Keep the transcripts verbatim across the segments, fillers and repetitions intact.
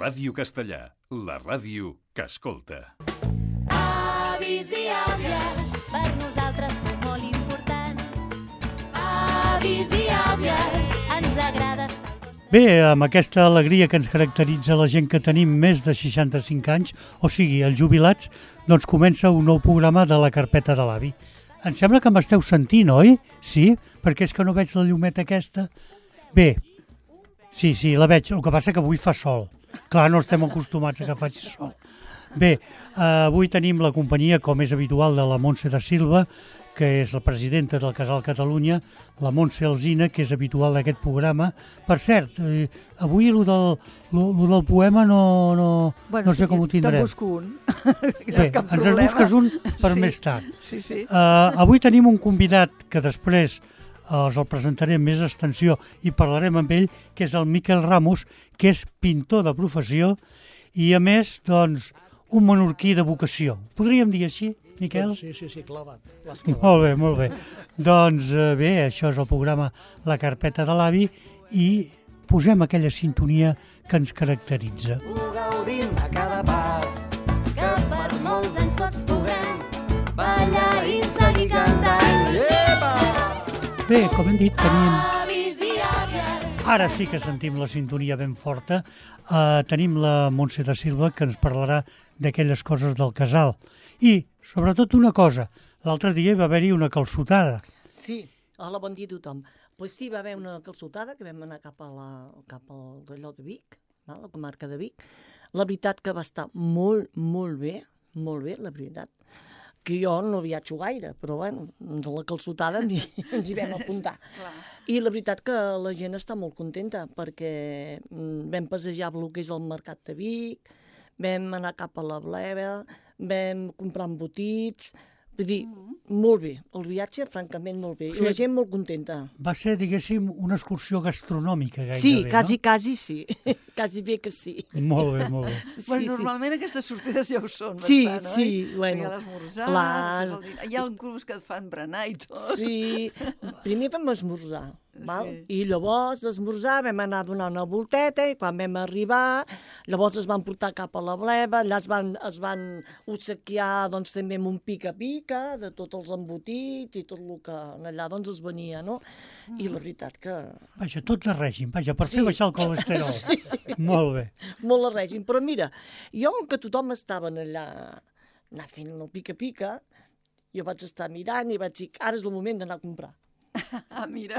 Ràdio Castellà, la ràdio que escolta. Avis i àvies, per nosaltres són molt importants. Avis i àvies, ens agrada. Bé, amb aquesta alegria que ens caracteritza la gent que tenim més de seixanta-cinc anys, o sigui, els jubilats, doncs comença un nou programa de la carpeta de l'avi. Em sembla que m'esteu sentint, oi? Sí? Perquè és que no veig la llumeta aquesta. Bé, sí, sí, la veig. El que passa que avui fa sol. Clar, no estem acostumats a que faci sol. Bé, eh, avui tenim la companyia, com és habitual, de la Montse da Silva, que és la presidenta del Casal Catalunya, la Montse Alsina, que és habitual d'aquest programa. Per cert, eh, avui el del, lo, lo del poema no, no, bueno, no sé com ho tindrem. Te'n busco un. Bé, ens en busques un per sí, més tard. Sí, sí. Uh, avui tenim un convidat que després uh, els el presentaré amb més extensió i parlarem amb ell, que és el Miquel Ramos, que és pintor de professió i, a més, doncs, un menorquí de vocació. Podríem dir així, Miquel? Sí, sí, sí, clavat. Molt bé, molt bé. Doncs uh, bé, això és el programa La Carpeta de l'Avi i posem aquella sintonia que ens caracteritza. Ho gaudim a cada pas, que per molts anys tots puguem ballar i seguir cantant. Epa! Bé, com hem dit, tenim... Avis i àvies. Ara sí que sentim la sintonia ben forta. Uh, tenim la Montse da Silva, que ens parlarà d'aquelles coses del casal. I, sobretot, una cosa. L'altre dia va haver-hi una calçotada. Sí, hola, bon dia a tothom. Doncs pues sí, va haver una calçotada que vam anar cap, a la, cap al d'allò de Vic, a la comarca de Vic. La veritat que va estar molt, molt bé, molt bé, la veritat. Que jo no viatjo gaire, però bueno, ens a la calçotada ens hi, ens hi vam apuntar. I la veritat que la gent està molt contenta perquè vam passejar el que és el mercat de Vic, vam anar cap a la Bleda, vam comprar embotits, vull dir, molt bé, el viatge francament molt bé, Sí. i la gent molt contenta. Va ser, diguéssim, una excursió gastronòmica gairebé, Sí, quasi, no? quasi sí, quasi bé que sí. Molt bé, molt bé. Sí, Bueno, sí. normalment aquestes sortides ja ho són Sí, bastant, oi? sí, bueno, Hi ha l'esmorzar, clar. després el dinar. Hi ha grups que et fan berenar i tot. Sí, primer vam esmorzar, val? Sí. I llavors d'esmorzar vam anar a donar una volteta i quan vam arribar, llavors es van portar cap a la Bleda, allà es van, es van obsequiar doncs, també amb un pica-pica de tots els embotits i tot el que allà doncs, es venia, no? I la veritat que Vaja, tot de règim, vaja, per Sí. fer baixar el colesterol. Sí. Molt bé. molt a règim. Però mira, jo que tothom estava allà anar fent el pica-pica, jo vaig estar mirant i vaig dir ara és el moment d'anar a comprar. Ah, mira.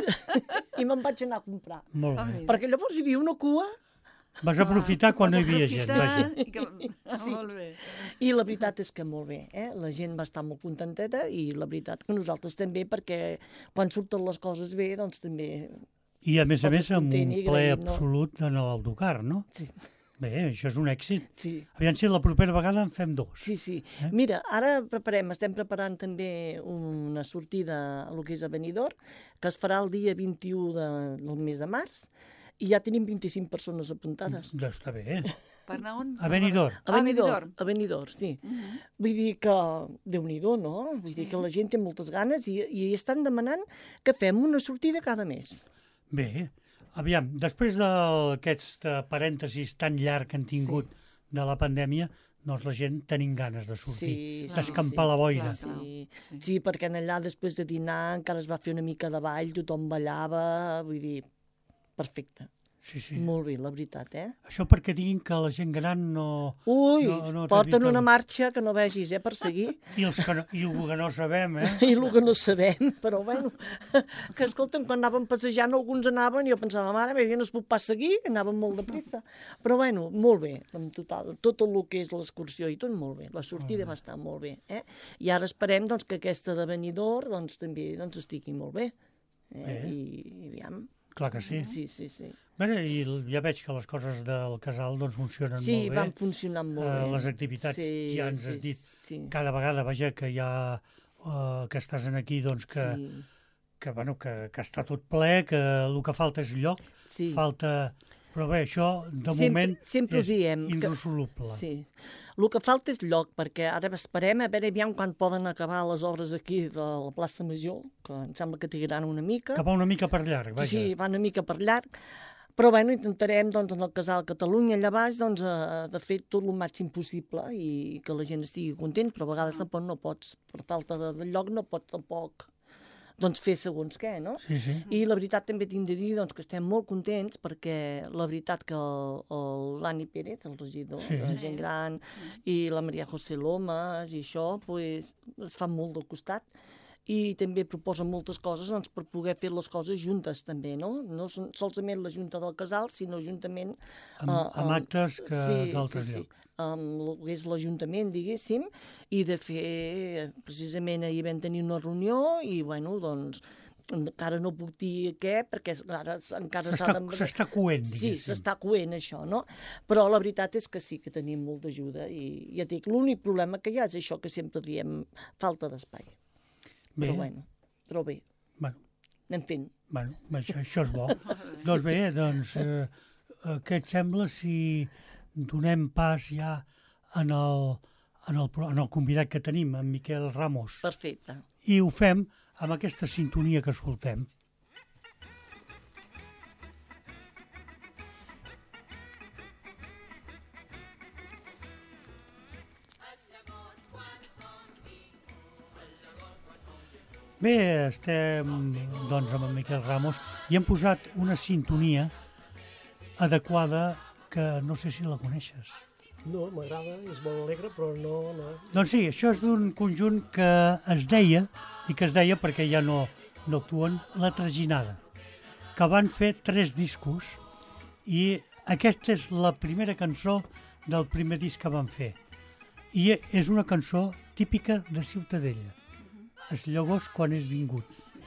I me'n vaig anar a comprar. Molt Ah, bé. mira. Perquè llavors hi havia una cua Vas aprofitar quan no hi havia gent, vaja. I que... ah, Sí. Molt bé. i la veritat és que molt bé, eh? La gent va estar molt contenteta i la veritat que nosaltres també, perquè quan surten les coses bé, doncs també... I a més a Pots més amb content un i ple agraït, no? absolut en l'autocar, no? Sí, Bé, això és un èxit. sí. Aviam si la propera vegada en fem dos. Sí, sí. Eh? Mira, ara preparem, estem preparant també una sortida a lo que és a Benidorm, que es farà el dia vint-i-u de, del mes de març, i ja tenim vint-i-cinc persones apuntades. Doncs està bé. Per anar on? A Benidorm. A Ah, Benidorm, Benidorm. a Benidorm, sí. Mhm. Vull dir que, Déu-n'hi-do, no? Vull dir que la gent té moltes ganes i, i estan demanant que fem una sortida cada mes. Bé, aviam, després d'aquest parèntesis tan llarg que han tingut de la pandèmia, doncs la gent tenim ganes de sortir, Sí, sí, d'escampar sí. la boira. Clar. Sí, Sí. sí, perquè en allà després de dinar encara es va fer una mica de ball, tothom ballava, vull dir, perfecte. Sí, sí. Molt bé, la veritat, eh? Això perquè diguin que la gent gran no... Ui, No, no porten t'eviten. una marxa que no vegis, eh, per seguir. I, els que no, i el que no sabem, eh? I el que no sabem, però bueno, que escolta'm, quan anàvem passejant alguns anaven i jo pensava, mare meva, no es pot pas seguir, anàvem molt de pressa. Però bueno, molt bé, en total, tot el que és l'excursió i tot molt bé, la sortida va estar molt bé, eh? I ara esperem doncs, que aquesta de Benidorm doncs, també doncs, estigui molt bé. Eh? Bé. I, i aviam, Clar que sí. sí, sí, sí. Bé, i ja veig que les coses del casal doncs, funcionen Sí, molt bé. van funcionant molt Eh, bé. les activitats, Sí, ja ens sí, has dit, sí. cada vegada, vaja, que hi ha... Uh, que estàs en aquí, doncs, que, Sí, que, bueno, que, que està tot ple, que el que falta és lloc, sí. falta... Però bé, això, de Sempre- moment, sempre ho és diem, que- irresoluble. Sí. El que falta és lloc, perquè ara esperem a veure aviam quan poden acabar les obres aquí de la plaça Major, que em sembla que trigaran una mica. Que va una mica per llarg, vaja. Sí, va una mica per llarg, Però bueno, intentarem doncs, en el casal Catalunya allà baix doncs, eh, de fer tot el màxim possible i que la gent estigui content, però a vegades tampoc no pots, per falta de, de lloc, no pots tampoc doncs, fer segons què, no? Sí, sí. I la veritat també tinc de dir doncs, que estem molt contents perquè la veritat que el- el- l'Ani Pérez, el regidor Sí. de gent gran, i la Maria José Lomas i això, pues, es fan molt del costat i també proposen moltes coses doncs, per poder fer les coses juntes també, no? No són solament la Junta del Casal, sinó juntament Amb, eh, amb actes que d'altres sí, sí, llocs. amb el que és l'Ajuntament, diguéssim, i de fer, precisament ahir vam tenir una reunió i, bueno, doncs, encara no puc dir què, perquè ara encara s'ha S'està de... s'està coent, Sí, diguéssim. s'està coent això, no? Però la veritat és que sí, que tenim molta ajuda i ja et dic, l'únic problema que hi ha és això que sempre diem, falta d'espai. Bé, Però bueno, però bé, bueno, anem fent. bueno, això, això és bo. Doncs bé, doncs, eh, eh, què et sembla si donem pas ja en el, en el, pro- en el convidat que tenim, en Miquel Ramos, Perfecte. i ho fem amb aquesta sintonia que escoltem. Bé, estem doncs, amb en Miquel Ramos i hem posat una sintonia adequada que no sé si la coneixes. No, m'agrada, és molt alegre, però no... no. Doncs sí, això és d'un conjunt que es deia, i que es deia perquè ja no, no actuen, La Traginada, que van fer tres discos i aquesta és la primera cançó del primer disc que van fer. I és una cançó típica de Ciutadella. Els llagos quan és vingut.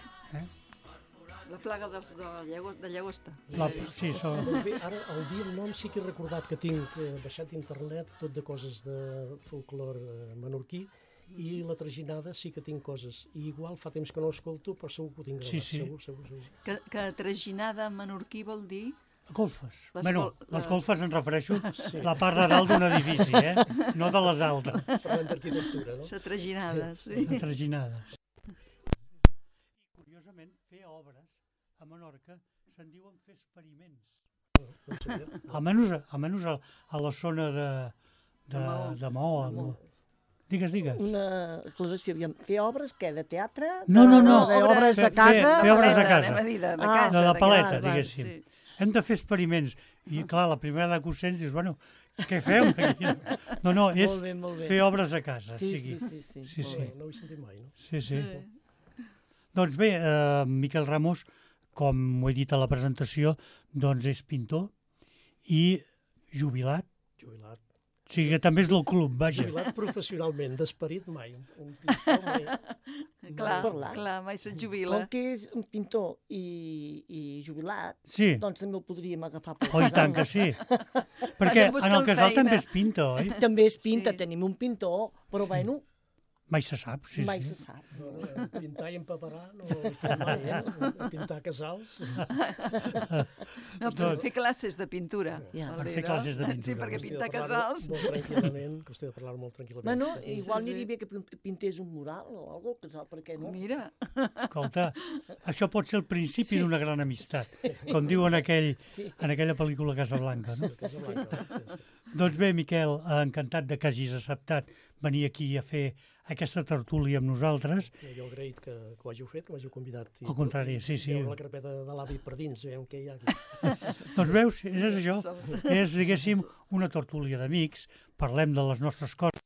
La plaga de, de, llagosta, de llagosta. La, sí, so, Doncs bé, ara, al dir el nom sí que he recordat que tinc eh, baixat d'internet tot de coses de folclore eh, menorquí i la traginada sí que tinc coses. I igual fa temps que no ho escolto, però segur que ho tinc gravat. Sí, sí. Segur, segur, segur. Que, que traginada menorquí vol dir... golfes. Les Bueno, gol- les les- golfes en refereixo Sí. la part de dalt d'un edifici, eh? No de les altres. Parlant d'arquitectura, no? La traginada, sí. Les traginades. I curiosament, fer obres a Menorca se'n diuen fer experiments. No ho sabia. Almenys, almenys a, a la zona de, de, De Maó. de Maó. De Maó. Digues, digues. Una exclamació, aviam, fer obres, què, de teatre? No, no, no. De, de obres de Fer- casa? fer obres de paleta, casa. anem a dir, de, de Ah, casa. de la paleta, casa, diguéssim. sí. Hem de fer experiments. I clar, la primera de que ho sents dius, bueno, què feu? aquí? No, no, és Molt bé, molt bé. fer obres a casa. Sí, sigui. sí, sí, sí. Sí, molt sí. bé. No ho he sentit mai, no? Sí, sí. Sí. Doncs bé, eh, Miquel Ramos, com ho he dit a la presentació, doncs és pintor i jubilat. Jubilat. O sigui que també és del club, vaja. Jubilat professionalment, d'esperit mai. Un pintor mai. Clar, parlar. clar, mai se't Com jubila. que és un pintor i, i jubilat, Sí, doncs també el podríem agafar pel oh, i tant que sí. Perquè Anem buscant en el casal feina. també es pinta, oi? També es pinta, Sí. tenim un pintor, però bueno, Mai se sap, sí, mai sí. se sap. No, no, pintar i empaperar no ho he fet mai, eh? Pintar casals. No, per fer classes de pintura. Ja. vol Per dir, fer no? classes de Sí, pintura. perquè Qüestió de pintar parlar-ho casals... Molt tranquil·lament, qüestió de parlar-ho molt tranquil·lament. Bueno, Sí. igual sí. aniria bé que pin- pintés un mural o alguna cosa, casal, per què no? Mira, Escolta, això pot ser el principi Sí. d'una gran amistat, com diu en, aquell, Sí. en aquella pel·lícula Casablanca, no? Casablanca, sí, sí. Doncs bé, Miquel, eh, encantat de que hagis acceptat venir aquí a fer aquesta tertúlia amb nosaltres. Jo he agraït que, que ho hàgiu fet, que m'hàgiu convidat. I Al contrari, sí, sí. Veure la carpeta de l'avi per dins, veiem què hi ha aquí. Doncs veus, és això, som- és, diguéssim, una tertúlia d'amics, parlem de les nostres coses,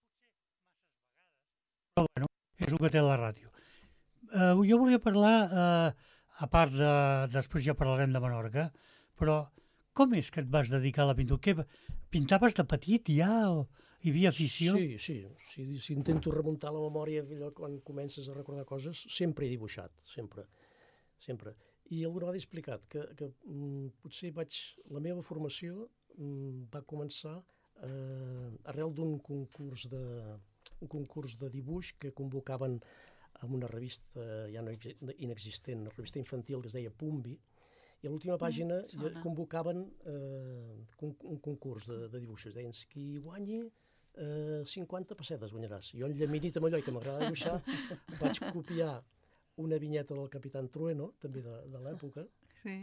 però bueno, és el que té la ràdio. Eh, jo volia parlar, eh, a part de, després ja parlarem de Menorca, però com és que et vas dedicar a la pintura? Què, pintaves de petit ja o hi havia afició? Sí, sí. Si, si intento remuntar la memòria allò quan comences a recordar coses, sempre he dibuixat, sempre. Sempre. I alguna vegada he explicat que, que mm, potser vaig... La meva formació mm, va començar eh, arrel d'un concurs de un concurs de dibuix que convocaven amb una revista ja no exi- inexistent, una revista infantil que es deia Pumbi, i a l'última pàgina ja sona. convocaven eh, con- un concurs de, de dibuixos. Deien, qui guanyi eh, cinquanta pessetes guanyaràs. Jo, enllaminit amb allò i que m'agrada dibuixar, vaig copiar una vinyeta del Capitán Trueno, també de, de l'època, sí.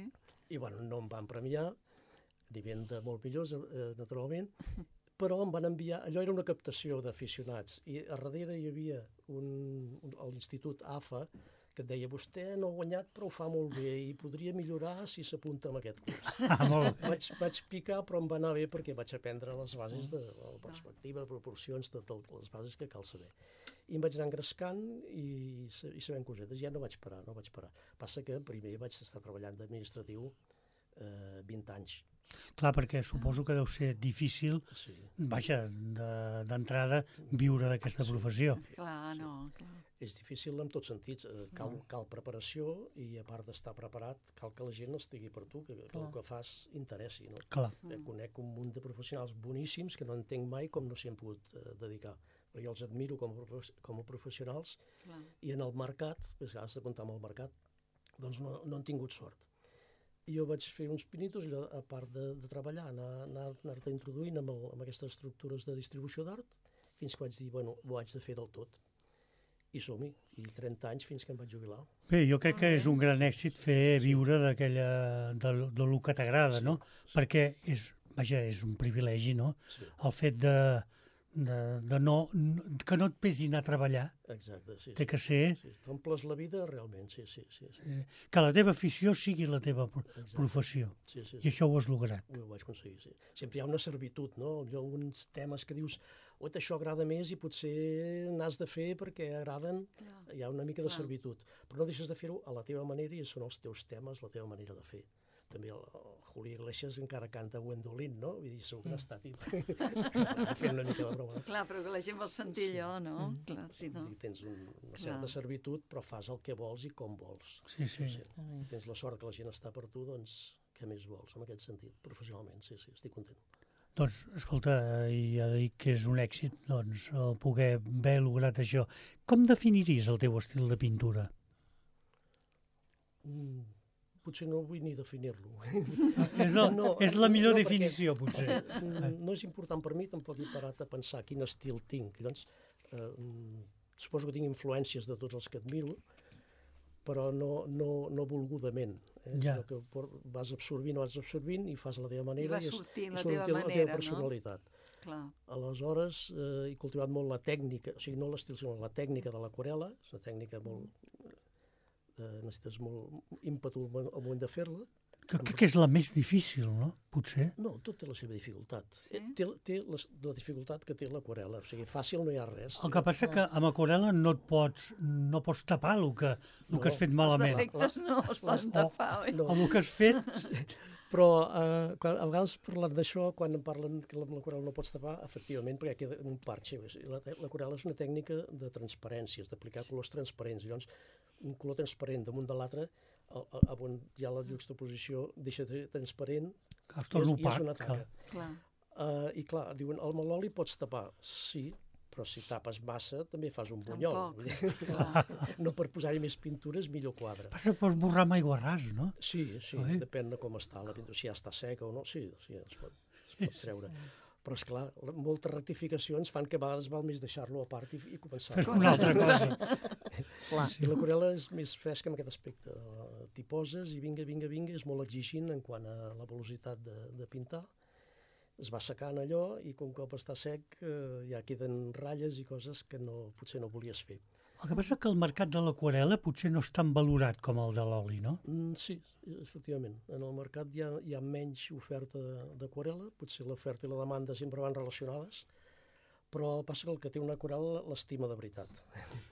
I bueno, no em van premiar, n'hi havien de molt millors, eh, naturalment, però em van enviar, allò era una captació d'aficionats, i a darrere hi havia un, un, l'Institut A F A, que et deia, vostè no ha guanyat però ho fa molt bé i podria millorar si s'apunta en aquest curs. Ah, molt bé. Vaig, vaig picar, però em va anar bé perquè vaig aprendre les bases de la perspectiva, proporcions, totes les bases que cal saber. I em vaig anar engrescant i, i sabent cosetes. Ja no vaig parar, no vaig parar. Passa que primer vaig estar treballant d'administratiu eh, vint anys. Clar, perquè suposo que deu ser difícil, Sí. vaja, de- d'entrada, viure d'aquesta professió. Clar, no, clar. És difícil en tots sentits. Eh, Cal, cal preparació i, a part d'estar preparat, cal que la gent estigui per tu, que, que el que fas interessi. No? Clar. Eh, conec un munt de professionals boníssims que no entenc mai com no s'hi han pogut eh, dedicar. Però jo els admiro com a, profe- com a professionals clar. i en el mercat, perquè has de comptar amb el mercat, doncs no, no han tingut sort. I jo vaig fer uns pinitos, allò, a part de, de treballar, anar, anar, anar-te introduint amb, el, amb aquestes estructures de distribució d'art, fins que vaig dir, bueno, ho haig de fer del tot. I som-hi, i trenta anys fins que em vaig jubilar. Bé, jo crec que és un gran èxit fer viure d'aquella, de, de lo que t'agrada, no? Perquè és, vaja, és un privilegi, no? Sí. El fet de, de, de no, que no et pesi anar a treballar, Exacte, sí. té sí. que ser Sí, t'omples la vida realment, sí, sí, sí. sí. que la teva afició sigui la teva pro- Exacte. professió. sí, sí, I sí. això ho has lograt. Ho vaig aconseguir, sí. Sempre hi ha una servitud, no? Hi ha alguns temes que dius, oi, això agrada més i potser n'has de fer perquè agraden, Clar. hi ha una mica de Clar. servitud. Però no deixes de fer-ho a la teva manera i són els teus temes, la teva manera de fer. També el, el Julio Iglesias encara canta Gwendolyn, no? Vull dir, segur que n'està tip. Fent una mica de broma. Clar, però que la gent vol sentir allò, no? Clar, si no. Vull dir, tens un, una Clar. certa servitud, però fas el que vols i com vols. Sí, sí. Tens la sort que la gent està per tu, doncs què més vols, en aquest sentit, professionalment, sí, sí, estic content. Doncs, escolta, i ja dic que és un èxit, doncs, el poder haver lograt això. Com definiries el teu estil de pintura? Mm, potser no vull ni definir-lo. És la, No, és la millor no, perquè- definició, potser. Mm, no és important per mi, tampoc he parat a pensar quin estil tinc. Llavors, eh, mm, suposo que tinc influències de tots els que admiro, però no, no, no volgudament. Eh? Ja. Sinó que por- vas absorbint, vas absorbint i fas a la teva manera. va és- sortint la surt teva la manera, teva no? personalitat. Clar. Aleshores, eh, he cultivat molt la tècnica, o sigui, no l'estil, sinó la tècnica de l'aquarel·la, és una tècnica molt... Eh, necessites molt ímpetu al moment- al moment de fer-la. Crec que és la més difícil, no? Potser. No, tot té la seva dificultat. Sí? Eh, Té, té la, la dificultat que té l'aquarel·la, o sigui, fàcil no hi ha res. El que passa que amb aquarel·la no et pots, no pots tapar el que, el No. que has fet Els malament. defectes no els pots O- tapar, oi? No. O el que has fet... Però eh, quan, a vegades parlant d'això, quan em parlen que amb l'aquarel·la no pots tapar, efectivament, perquè queda un parxe. La- L'aquarel·la és una tècnica de transparències, d'aplicar colors transparents. Llavors, un color transparent damunt de l'altre, a- a- on hi ha la juxtaposició, deixa de ser transparent Que es i torna és, i és opac. una clar. taca. Clar. Uh, I clar, diuen, el maloli pots tapar. Sí, però si tapes massa també fas un bunyol. Tampoc. Vull dir, no per posar-hi més pintures, millor quadre. Passa per borrar amb aigua ras, no? Sí, sí, Oi? depèn de com està la pintura, si ja està seca o no, sí, sí, es pot, es pot treure. Però, esclar, la- moltes rectificacions fan que a vegades val més deixar-lo a part i, i començar. Fer una altra cosa. I l'aquarel·la és més fresca en aquest aspecte. Eh, T'hi poses i vinga, vinga, vinga, és molt exigint en quant a la velocitat de, de pintar. Es va secant allò i com cop està sec eh, ja queden ratlles i coses que no, potser no volies fer. El que passa que el mercat de l'aquarel·la potser no és tan valorat com el de l'oli, no? Mm, sí, efectivament. En el mercat hi ha, hi ha menys oferta d'aquarel·la, potser l'oferta i la demanda sempre van relacionades, però passa que el que té una aquarel·la l'estima de veritat.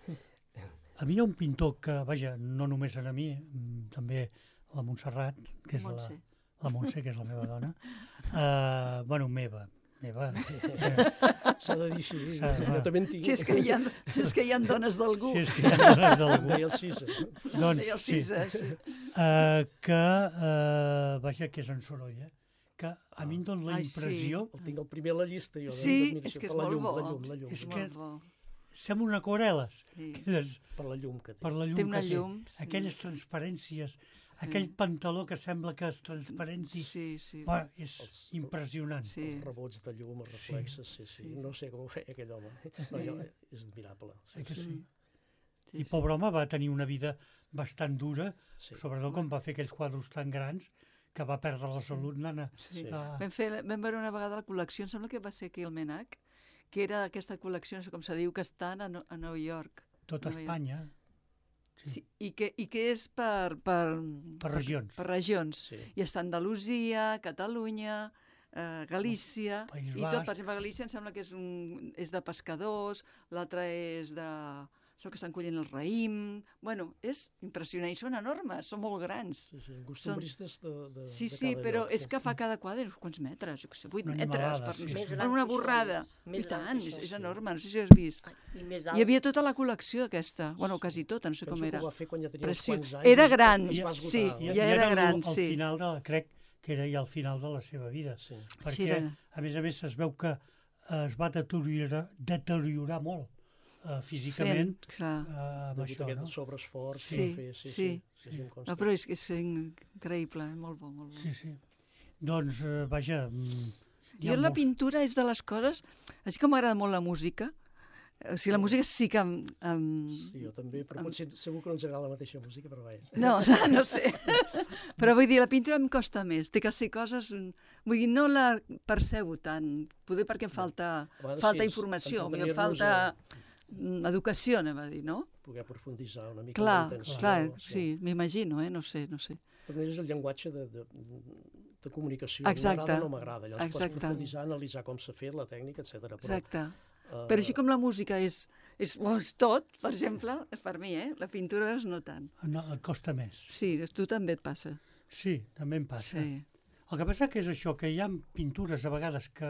A mi hi ha un pintor que, vaja, no només a mi, mm, també la Montserrat, que és la, Montse. la Montse, que és la meva dona, uh, bueno, meva, meva, S'ha de dir així, S'ha de- jo també en tinc. Si és que hi ha, si és que hi ha dones d'algú. si és que hi ha dones Em d'algú, deia el Cisa. doncs Deia el sí, Cisa, sí. uh, que, uh, vaja, que és en Sorolla, que a mi em dona la Ai, sí. impressió, El tinc al primer a la llista, jo. Sí, d'admiració, és que és per la molt llum, bo. La llum, la llum, És la que- llum, Molt bo. sembla aquarel·les, Sí. aquelles, per la llum que té. per la llum Té una que llum, té, sí. aquelles transparències, aquell pantaló que sembla que es transparenti, Sí, sí. Bueno, és Els- impressionant. Sí. Els rebots de llum, els Sí. reflexes, sí, sí. Sí. No sé com ho feia aquell home. No, jo, és admirable. Sí, Eh que sí. sí? Sí, I pobre home va tenir una vida bastant dura, Sí. sobretot quan va fer aquells quadros tan grans que va perdre la salut, nana. Sí. Ah, Vam, fer, vam veure una vegada la col·lecció, em sembla que va ser aquí al Menac, que era aquesta col·lecció, no sé com se diu, que estan a, no, a Nova York. tot Nova York. Espanya, Sí. Sí, i, que, i que és per... Per, per regions. per regions. Sí. I està Andalusia, Catalunya, eh, Galícia, País i tot, Basc. per exemple, Galícia em sembla que és, un, és de pescadors, l'altre és de... Això que estan collint el raïm... Bueno, és impressionant, i són enormes, són molt grans. Sí, sí, costumbristes de, de, Sí, de sí, cada però lloc. és que fa cada quadre uns quants metres, jo què sé, vuit Una metres, animalada, per, sí, Més sí. per gran una que això borrada. és, més I gran tant, que és, això, és sí. enorme, no sé si has vist. Ai, i més Hi alt. havia tota la col·lecció aquesta, bueno, quasi tota, no sé Penso com que era. ho va fer quan ja tenia uns Precio- quants anys. Era i es- gran, es va esgotar, sí, no? ja era al- gran, al sí. final de, crec que era ja al final de la seva vida, Sí. perquè, Sí, era. a més a més, es veu que eh, es va deteriorar, deteriorar molt eh, físicament Fent, clar. eh, amb Degut a això, aquest no? sobreesforç Sí, que va fer, sí, sí, sí. sí, sí, em consta. No, però és que és increïble, eh? molt bo, molt bo. Sí, sí. Doncs, eh, vaja... mm, hi ha Jo la molts- pintura és de les coses, així com m'agrada molt la música, o sigui, la música sí que... Em, em... Sí, jo també, però potser segur que no ens agrada la mateixa música, però vaja. No, no sé. Però vull dir, la pintura em costa més, té que ser coses... Vull dir, no la percebo tant, poder perquè em falta, A vegades falta sí, és informació, entretenir-nos em falta mm, educació, anem a dir, no? Poder aprofunditzar una mica Clar, en la intenció. clar, sí, m'imagino, eh? No sé, no sé. De totes maneres, el llenguatge de, de, de comunicació Exacte. m'agrada o no m'agrada. Llavors pots Exacte. profunditzar, analitzar com s'ha fet, la tècnica, etcètera. Però, Exacte. eh, Però així com la música és, és, oh, és tot, per exemple, per mi, eh? La pintura és no tant. No, et costa més. Sí, a tu també et passa. Sí, també em passa. Sí. El que passa que és això, que hi ha pintures a vegades que...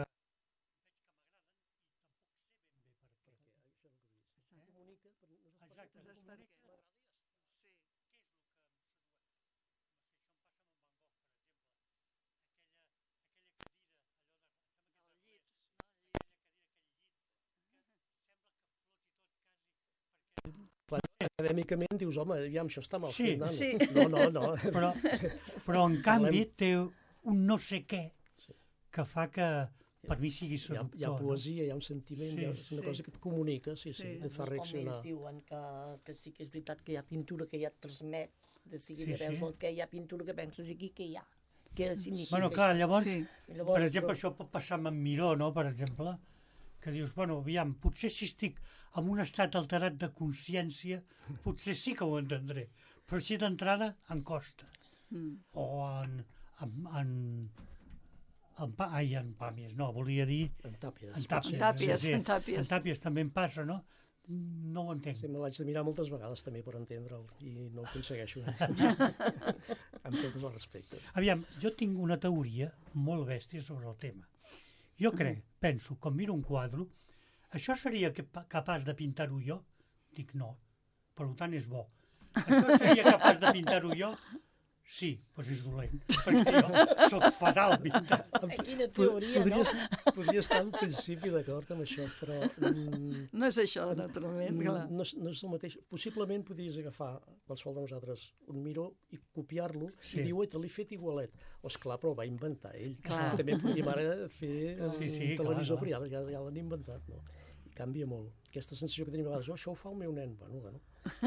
acadèmicament dius, home, aviam, això està mal Sí, fet, nano. sí. No, no, no. Però, però en canvi Parlem- té un no sé què Sí. que fa que per mi sigui Hi ha, seductor. hi ha no? poesia, hi ha un sentiment, Sí, hi ha una sí. cosa que et comunica, sí, sí, Sí. et fa Com reaccionar. ells diuen que, que sí que és veritat que hi ha pintura que ja et transmet, de seguida Sí, sí, veus sí. el que hi ha pintura que penses aquí que hi ha. Què significa Bueno, clar, això? llavors, Sí. I llavors, per exemple, això pot passar amb en Miró, no?, per exemple, que dius, bueno, aviam, potser si estic en un estat alterat de consciència, potser sí que ho entendré, però així d'entrada em costa. Mm. O en... en, en en, pa, ai, en Pàmies, no, volia dir En tàpies. en pot Tàpies. ser. En Tàpies, sí, sí. en Tàpies. En Tàpies també em passa, no? No ho entenc. Sí, me l'haig de mirar moltes vegades també per entendre'l i no ho aconsegueixo. Amb tot el respecte. Aviam, jo tinc una teoria molt bèstia sobre el tema. Jo crec, penso, quan miro un quadre, això seria capa- capaç de pintar-ho jo? Dic no, per tant és bo. Això seria capaç de pintar-ho jo? Sí, doncs és dolent, perquè jo soc fatal pintant. Quina teoria, no? podria, podria estar al principi d'acord amb això, però mm, No és això, naturalment, clar. no, és, no és el mateix. Possiblement podries agafar qualsevol de nosaltres un miró i copiar-lo Sí. i dir, oi, te l'he fet igualet. O esclar, però el va inventar ell. Clar. També podríem ara fer un Sí, sí, clar, televisor, clar. però ja, ja, ja l'han inventat, no? I canvia molt. Aquesta sensació que tenim a vegades, oh, això ho fa el meu nen. Bueno, bueno.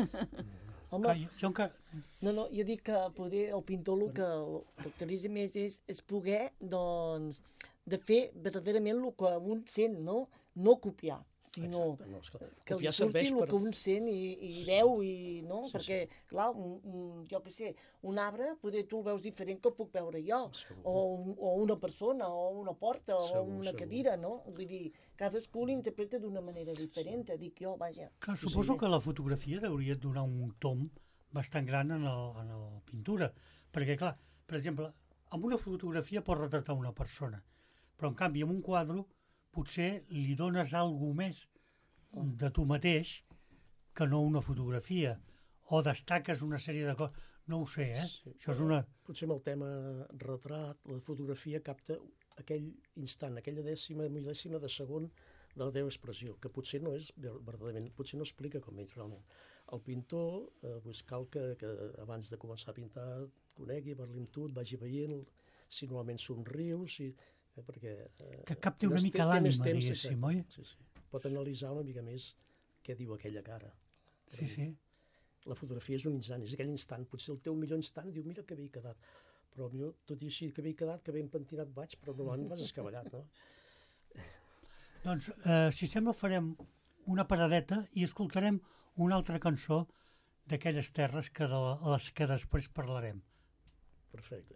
Home, Clar, jo, jo encara... no, no, jo dic que poder el pintor el que el caracteritza més és, és poder, doncs, de fer verdaderament el que un sent, no? No copiar, sinó Exacte, no, esclar. que li Copiar surti serveix el per- que un sent i, i veu, i, no? Sí, Perquè, clar, un, un, jo què sé, un arbre, poder tu el veus diferent que el puc veure jo, Segur. o, un, o una persona, o una porta, o Segur, una segur. cadira, no? Vull dir, cadascú l'interpreta d'una manera diferent, dic jo, vaja. Clar, suposo que la fotografia hauria de donar un tom bastant gran en, el, en la pintura, perquè, clar, per exemple, amb una fotografia pots retratar una persona, però en canvi amb un quadre potser li dones alguna més de tu mateix que no una fotografia, o destaques una sèrie de coses, no ho sé, eh? Sí, Això és una... Potser amb el tema retrat, la fotografia capta aquell instant, aquella dècima, mil·lèsima de segon de la teva expressió, que potser no és ver- verdaderament, potser no explica com ets realment. El pintor, eh, doncs cal que, que abans de començar a pintar et conegui, parli amb tu, et vagi veient, si normalment somrius, si, eh, perquè... Eh, Que capti una tens- mica té- té més l'ànima, temps, diguéssim, exacte. oi? Sí, sí. Pot analitzar una mica més què diu aquella cara. Sí, sí. La fotografia és un instant, és aquell instant, potser el teu millor instant, diu, mira que bé he quedat. però millor, tot i així que ben quedat, que ben pentinat vaig, però normalment vas escavallat, no? Doncs, eh, si sembla, farem una paradeta i escoltarem una altra cançó d'aquelles terres que de les que després parlarem. Perfecte.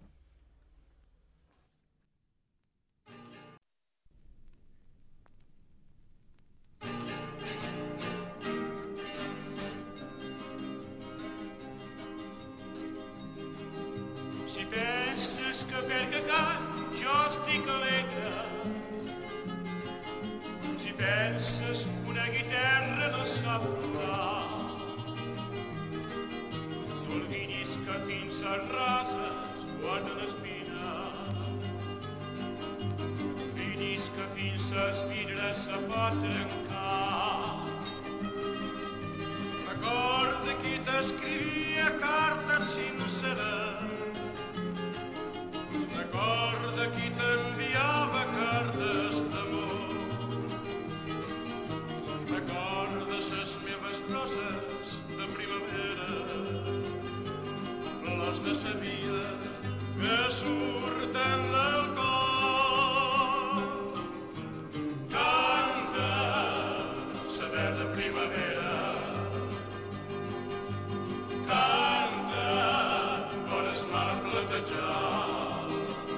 Si penses que perquè cant jo estic alegre, si penses que una guitarra no sap plorar, no olvidis que fins a rases guarden espina, olvidis que fins als vidres se pot trencar. Recorda qui t'escrivia cartes sinceres, recorda qui t'enviava cartes d'amor, recorda ses meves roses de primavera, flors de sa vida que surten del cor. Canta sa verda primavera, canta on es mar platejat,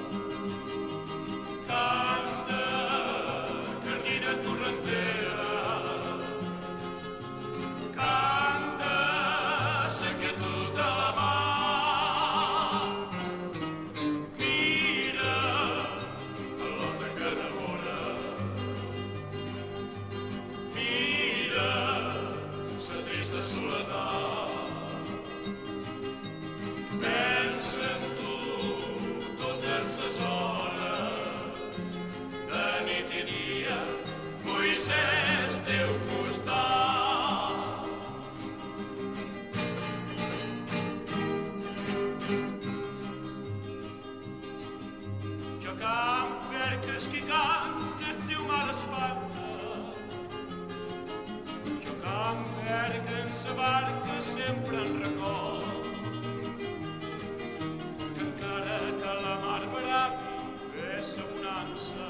canta cardina torrentera, canta sa quietud de la mar. Mira l'horta que enamora, mira sa trista soledat, pensa en tu totes les hores, de nit i dia, Moisès teu costat. Jo camp perquè és qui canta el seu mal espanta, jo camp perquè en sa barca sempre en record, que encara que la mar bravi és sa bonança,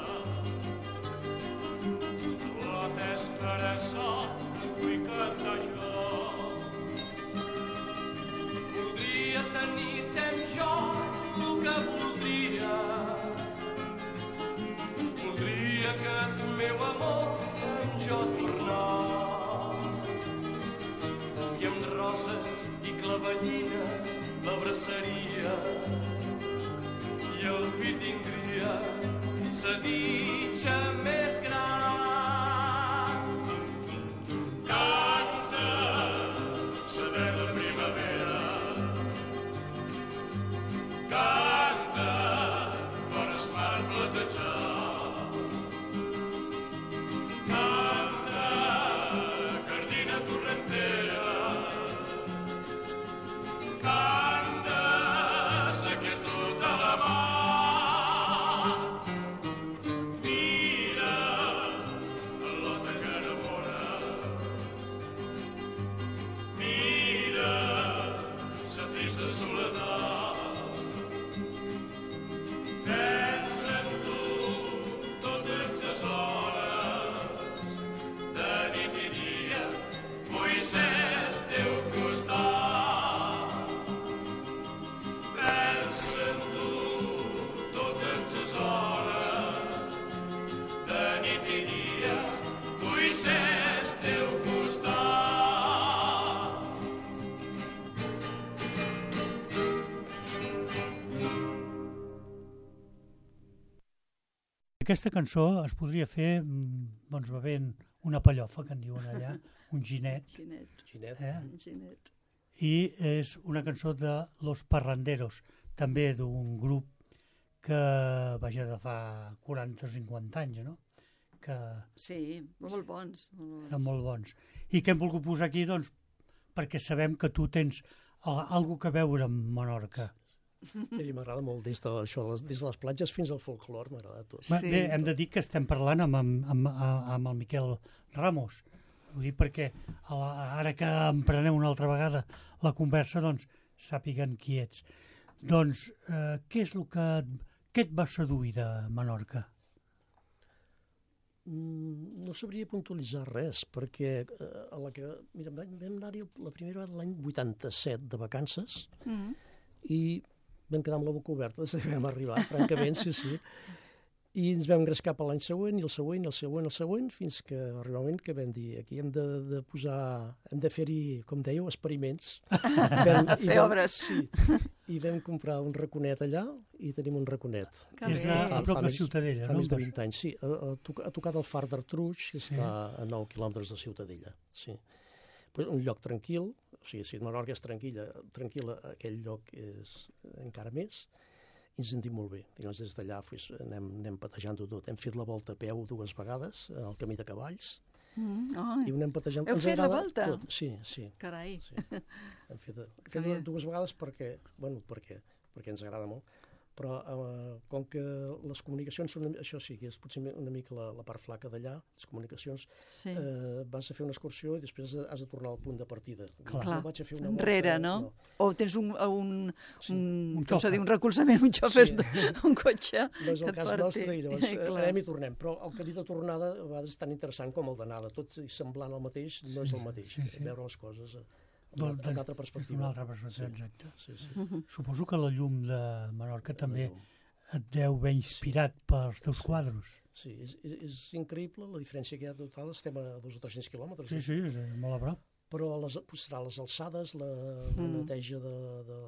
flotes per a sol vull cantar jo. Voldria tenir temps jo el que voldria, voldria que el meu amor en jo tornàs, i amb roses i clavellines l'abraçaria, i al fi tindria sa ditxa més gran. Canta sa verda primavera, canta on es mar platejat, canta cardina torrentera, canta sa quietud de la mar. Mira l'horta que enamora, mira sa trista soledat, pensa en tu totes les hores, de nit i dia, Moisès teu costat. Pensa en tu totes les hores, de nit i dia, Moisès teu costat. Aquesta cançó es podria fer mm, doncs, bevent una pallofa, que en diuen allà, un ginet, Ginet, Ginet. eh? ginet. I és una cançó de Los Parranderos, també d'un grup que, vaja, de fa quaranta o cinquanta anys, no? Que Sí, molt bons. Molt bons. eren molt bons. I que hem volgut posar aquí, doncs, perquè sabem que tu tens alguna que veure amb Menorca. I m'agrada molt des de, això, de les- des de les platges fins al folclor, m'agrada tot. Sí, Sí, Bé, hem tot. de dir que estem parlant amb, amb, amb, amb el Miquel Ramos. Ho dic perquè a la, ara que emprenem una altra vegada la conversa, doncs sàpiguen qui ets. Doncs, eh, què és el que, què et va seduir de Menorca? Mm, no sabria puntualitzar res, perquè eh, a la que... Mira, vam vam anar-hi la primera vegada l'any vuitanta-set de vacances Mm. i vam quedar amb la boca oberta des que vam arribar, francament, sí, sí. I ens vam engrescar per l'any següent, i el següent, i el següent, i el següent, fins que arriba un moment que vam dir, aquí hem de, de posar, hem de fer-hi, com dèieu, experiments. Vam, i Fer vam- obres. Sí, i vam comprar un raconet allà, i tenim un raconet. Que És bé. a, a prop Fa de més- Ciutadella, Fa no? més de vint anys, sí. A, a, toc- a tocar del far d'Artruig, que Sí. està a nou quilòmetres de Ciutadella. Sí. Pues un lloc tranquil, o sigui, si Menorca és tranquil·la, tranquil·la, aquell lloc és encara més, i ens sentim molt bé. I llavors des d'allà pues, anem, anem patejant-ho tot. Hem fet la volta a peu dues vegades, al camí de cavalls, Mm. Ai, i ho anem patejant. Heu Ens fet la agrada volta? Tot. Sí, sí. carai. sí. Hem fet, hem Que fet bé. dues vegades perquè, bueno, perquè, perquè ens agrada molt, però eh, com que les comunicacions són, una- això sí, que és potser una mica la, la part flaca d'allà, les comunicacions, Sí. eh, vas a fer una excursió i després has de, has de tornar al punt de partida. Clar. No vaig a fer una Enrere, volta, no? O tens un, un, Sí. un, Un com s'ha xofer. dit, un recolzament, un xofer, Sí. un cotxe. No és el que et cas porti. nostre i llavors eh, Clar. anem i tornem. Però el camí de tornada a vegades és tan interessant com el d'anada. Tot i semblant al mateix, no és el mateix. sí, sí. Veure les coses eh, amb, Doncs, una, amb una altra És perspectiva. una altra perspectiva, exacte. Sí, sí. Suposo que la llum de Menorca també La llum. et deu haver inspirat pels teus Sí. quadros. Sí, és, és, és increïble la diferència que hi ha total. Estem a dos o tres-cents quilòmetres. Sí, sí, és molt a prop. Però les, pues, serà les alçades, la, la Mm. neteja de, de,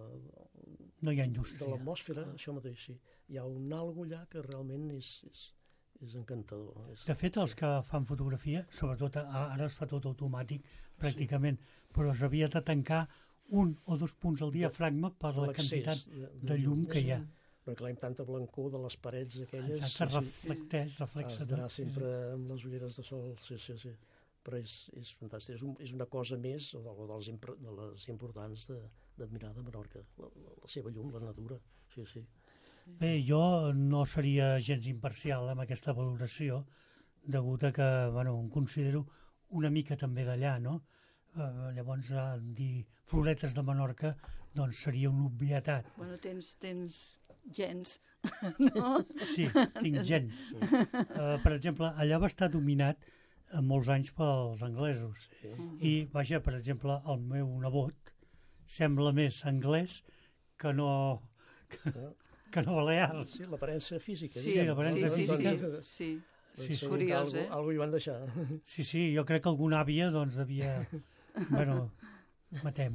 No hi ha de indústria. l'atmosfera, això mateix, sí. Hi ha un algo allà que realment és, és, és encantador. És, De fet, els que fan fotografia, sobretot a- ara es fa tot automàtic, pràcticament, però s'havia de tancar un o dos punts al diafragma per de la l'accés, quantitat de llum que hi ha. No, clar, amb tanta blancor de les parets aquelles... Exacte, sí, sí. reflecteix, reflexa Has d'anar tot. Sí, sempre amb les ulleres de sol, sí, sí, sí. Però és, és fantàstic, és, un, és una cosa més o de, o de, les, impre, de les importants de- d'admirar de, de Menorca, la, la, la seva llum, la natura, sí, sí. sí. Bé, jo no seria gens imparcial amb aquesta valoració, degut a que, bueno, em considero una mica també d'allà, no? Eh, llavors, eh, dir floretes de Menorca, doncs seria una obvietat. Bueno, tens, tens gens, no? Sí, tinc gens. Uh, per exemple, allà va estar dominat uh, molts anys pels anglesos. sí. I, vaja, per exemple, el meu nebot sembla més anglès que no, que, que no balear. Sí, l'aparença física. Sí, Sí, l'aparença sí, sí, física. sí, Doncs, sí. Sí, sí. Curiós, eh? Algo hi van deixar. Sí, sí, jo crec que alguna àvia doncs devia... Bueno, matem.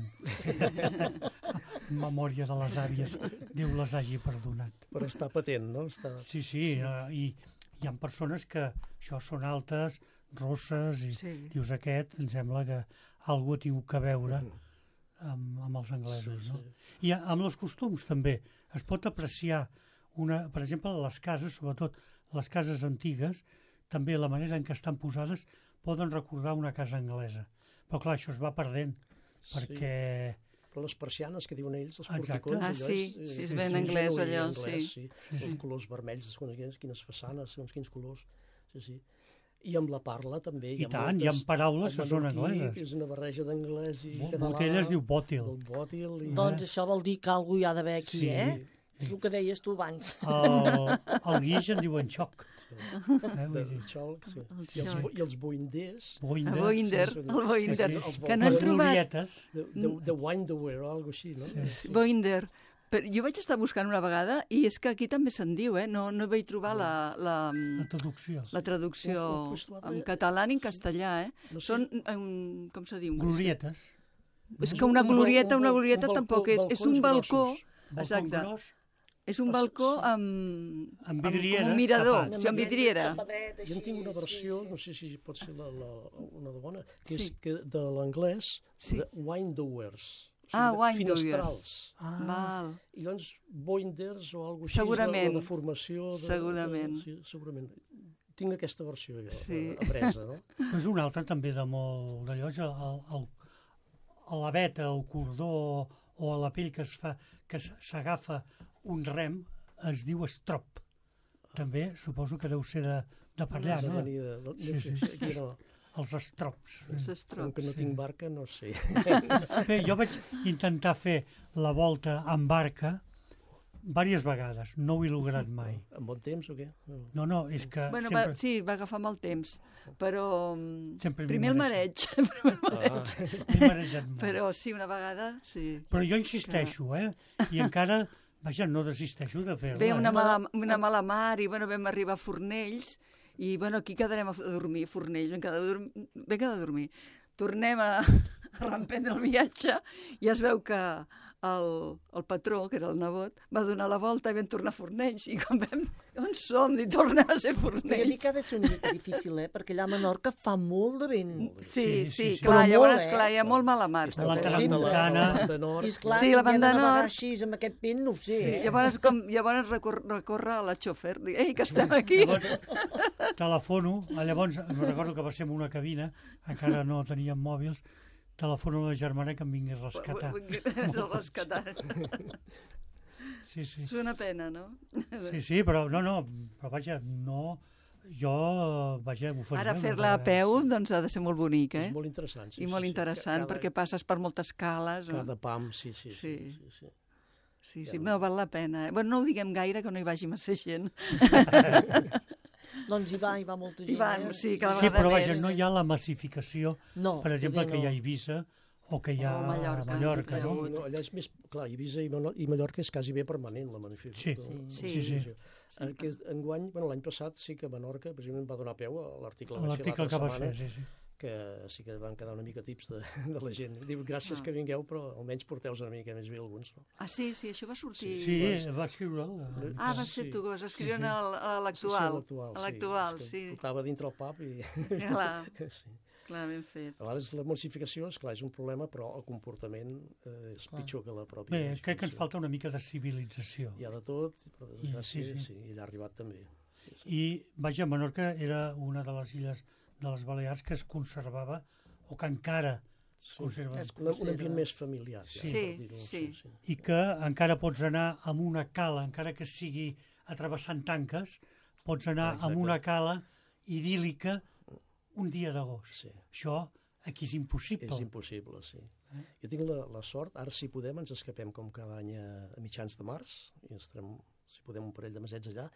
Memòria de les àvies, Déu les hagi perdonat. Però està patent, no? Està... Sí, sí, uh, i hi ha persones que això són altes, rosses, i Sí. dius aquest, em sembla que algú ha tingut que veure amb, amb els anglesos, Sí, no? sí. I amb els costums també es pot apreciar, una, per exemple, les cases, sobretot les cases antigues, també la manera en què estan posades poden recordar una casa anglesa. Però clar, això es va perdent, Sí. perquè... Però les persianes que diuen ells, els Exacte. porticons, Ah, allò sí, és, sí, és és ben genuí anglès, allò, anglès, sí. sí. Els colors vermells, segons quines, quines façanes, segons quins colors, sí, sí. I amb la parla també. I tant, hi ha paraules el que són menorquí, angleses. que és una barreja d'anglès i Bo- català. Botella es diu bòtil. El bòtil i... Doncs això vol dir que algú hi ha d'haver aquí, Sí. eh? És el que deies tu abans. El, el guix en diuen xoc. Eh, de, vull dir, de xolc, sí. El I els, xolc. bo- I els boinders, boinder, El Boinder, sí, sí. el Boinder, Sí, sí. Els que no hem les trobat glorietes. de, de, de windower o alguna cosa així, no? Sí, sí. Boinder. Però jo vaig estar buscant una vegada i és que aquí també se'n diu, eh? No, no vaig trobar la, la, La traducció. la traducció Oh, oh, pues, l'altre- en català ni en castellà, eh? No sé. Són, um, com se diu? Glorietes. És que una Un bal- glorieta, un una bal- glorieta un balcó- tampoc és. És un balcons balcó, grossos. Balcó exacte. gros, És un Ah, sí, balcó sí. amb, Amb com vidrieres un mirador, tapat. sí, amb vidriera. Jo en tinc una versió, no sé si pot ser la, la, una de bona, que Sí. és que de l'anglès, Sí. de windowers. O Ah, de windowers. Finestrals. Ah, Val. I llavors boinders o alguna cosa així, Segurament. la, la deformació. De, Segurament. De, sí, segurament. Tinc aquesta versió jo, Sí. sí. apresa, no? és un altre també de molt d'allò, és el, el, a la veta, el cordó o a la pell que es fa, que s- s'agafa un rem, es diu estrop. També suposo que deu ser de, de per allà, De no? venir de, de, Sí, de, sí. sí. Aquí no. Els estrops. Els Com estrops. que no Sí. tinc barca, no sé. Bé, jo vaig intentar fer la volta amb barca diverses vegades, no ho he lograt mai. En bon temps o què? No, no, és que Bueno, sempre... va, sí, va agafar molt temps, però mm, Sempre m'hi primer el mereixo. mareig, primer el mareig. Ah, m'he marejat molt. Però sí, una vegada, sí. Però jo insisteixo, eh? I encara, vaja, no desisteixo de fer-la. Ve una eh? mala, una mala mar i bueno, vam arribar a Fornells i bueno, aquí quedarem a dormir, a Fornells, vam quedar a dormir. Vam quedar a dormir. Tornem a, a reemprendre el viatge i es veu que el, el patró, que era el nebot, va donar la volta i vam tornar a Fornells. I quan vam... On som? I tornem a ser Una Fornells. mica ha de ser una mica difícil, eh? Perquè allà a Menorca fa molt de vent. Sí, Sí, sí, sí, sí. clar, Però llavors, molt, eh? clar, hi ha molt mala mar. La també. tramuntana. de nord. I esclar, Sí, la que banda havia de navegar nord. així, amb aquest vent, no ho sé, Sí, eh? llavors, com, llavors recor recorre a la xofer, dic, ei, que estem aquí. Llavors, telefono, llavors, em recordo que va ser en una cabina, encara no teníem mòbils, telefono a la germana que em vingui a rescatar. El rescatat. Sí, sí. És una pena, no? Sí, sí, però no, no, però vaja, no, jo, vaja, ho faria. Ara una fer-la a vegada. peu doncs ha de ser molt bonic, eh? És molt interessant. Sí, I molt sí, sí. interessant, Cada- perquè passes per moltes cales. No? Cada pam, sí, sí. sí, Sí. sí, sí. Sí, sí, no, val la pena. Eh? Bueno, no ho diguem gaire, que no hi vagi massa gent. Doncs hi va, hi va molta gent. Hi van, eh? sí, cada Sí, vegada però vaja, més. no hi ha la massificació, No, per exemple, poder que hi ha a no. Eivissa o que hi ha O a Mallorca, Mallorca, que hi ha no? hagut. No, allà és més... Clar, Eivissa i, Mano- i Mallorca és quasi bé permanent, la manifestació. Sí. Sí. Sí, sí. Aquest, enguany, bueno, l'any passat sí que Menorca, precisament, va donar peu a l'article L'article que vas fer, sí, sí. que sí que van quedar una mica tips de, de la gent. Diu, gràcies Ah. que vingueu, però almenys porteu una mica més bé alguns. No? Ah, sí, sí, això va sortir... Sí, va escriure'l. eh? Ah, va ser Sí. tu, vas escriure a l- a Sí, l'actual. sí, A l'actual, és que sí. Portava dintre el pub i... Clar, sí. clar, ben fet. A vegades la massificació, és clar, és un problema, però el comportament eh, és Clar. pitjor que la pròpia Bé, crec que ens massificació. falta una mica de civilització. Hi ha de tot, per I- desgràcia, sí, sí, sí. sí. i allà ha arribat també. Sí, sí. I, vaja, Menorca era una de les illes de les Balears que es conservava, o que encara Sí. conserva, Es Un, un ambient conserva. més familiar. ja, Sí. per dir-ho, Sí, sí. i que encara pots anar amb una cala, encara que sigui atrevessant tanques, pots anar Ah, exacte. amb una cala idíl·lica un dia d'agost. Sí. Això aquí és impossible. És impossible, sí. Jo tinc la, la sort, ara si podem ens escapem com cada any a, a mitjans de març, i estarem, si podem, un parell de mesets allà,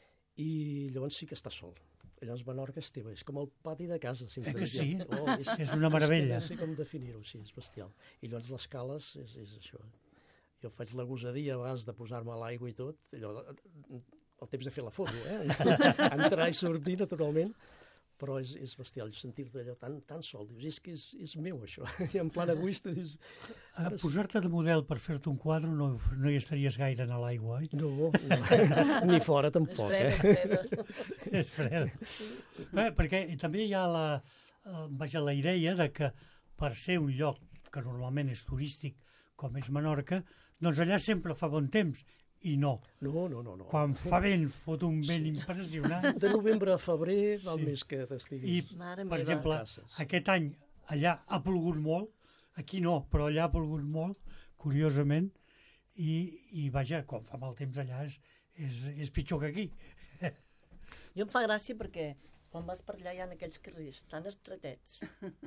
i llavors sí que està sol. Llavors Menorca és teva, és com el pati de casa. Eh que sí? Oh, és, És una meravella. És que no sé com definir-ho, sí, és bestial. I llavors les cales és, és això. Jo faig la gosadia a vegades de posar-me a l'aigua i tot, allò, el temps de fer la foto, eh? Entrar i sortir naturalment, però és, és bestial, sentir-te allò tan, tan sol, dius, és que és, és meu això, i en plan egoista dius... A Posar-te de model per fer-te un quadre no, no hi estaries gaire a l'aigua, oi? No, no, ni fora És tampoc, freda, és eh? freda. És fred. Bé, perquè també hi ha la, eh, vaja, la idea de que per ser un lloc que normalment és turístic, com és Menorca, doncs allà sempre fa bon temps. I no. No, no, no. no. Quan fa vent, fot un vent impressionant. De novembre a febrer val Sí. més que I, t'estiguis... Mare per meva. exemple, Casses. aquest any allà ha plogut molt, aquí no, però allà ha plogut molt, curiosament, i, i vaja, quan fa mal temps allà és, és, és pitjor que aquí. Jo em fa gràcia perquè quan vas per allà hi ha aquells carrers tan estretets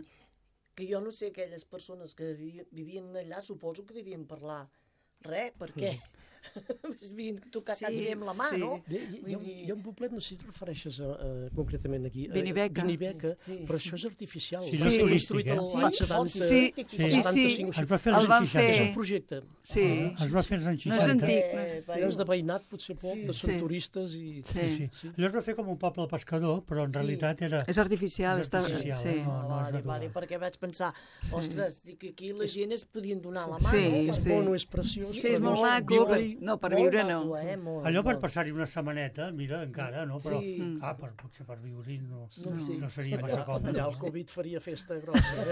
que jo no sé, aquelles persones que vivi- vivien allà suposo que devien parlar res, per què? Es devien tocar Sí, quasi bé amb la mà, sí. no? Hi, hi, hi, ha un- hi ha un poblet, no sé si et refereixes a, a, concretament aquí. a- Benibeca. Benibeca, Sí. però això és artificial. Sí, Va no és ser turístic, construït eh? l'any Sí, setanta, sí, el sí, sí. setanta-cinc. Es va fer El als van anys fer- És seixanta. un projecte. Sí. Es va fer als anys No és seixanta. antic. Eh, no és- va- Llavors de veïnat potser poc, Sí, de són sí. turistes i... Sí. Sí, sí. Allò es va fer com un poble pescador, però en Sí. realitat era... És artificial. És està... artificial, sí. eh? No, no és vale, natural. vale, perquè vaig pensar, ostres, dic que aquí la gent es podien donar la mà, Sí, no? És sí. mono, és preciós. Sí, és però molt no, maco, viure-hi- però no, per Molt viure no. maco, eh? Molt, Allò per molt. passar-hi una setmaneta, mira, encara, no? Però, Sí. ah, per, potser per viure-hi no, No ho sé. no seria massa Allà, còmode. allà el Covid faria festa grossa.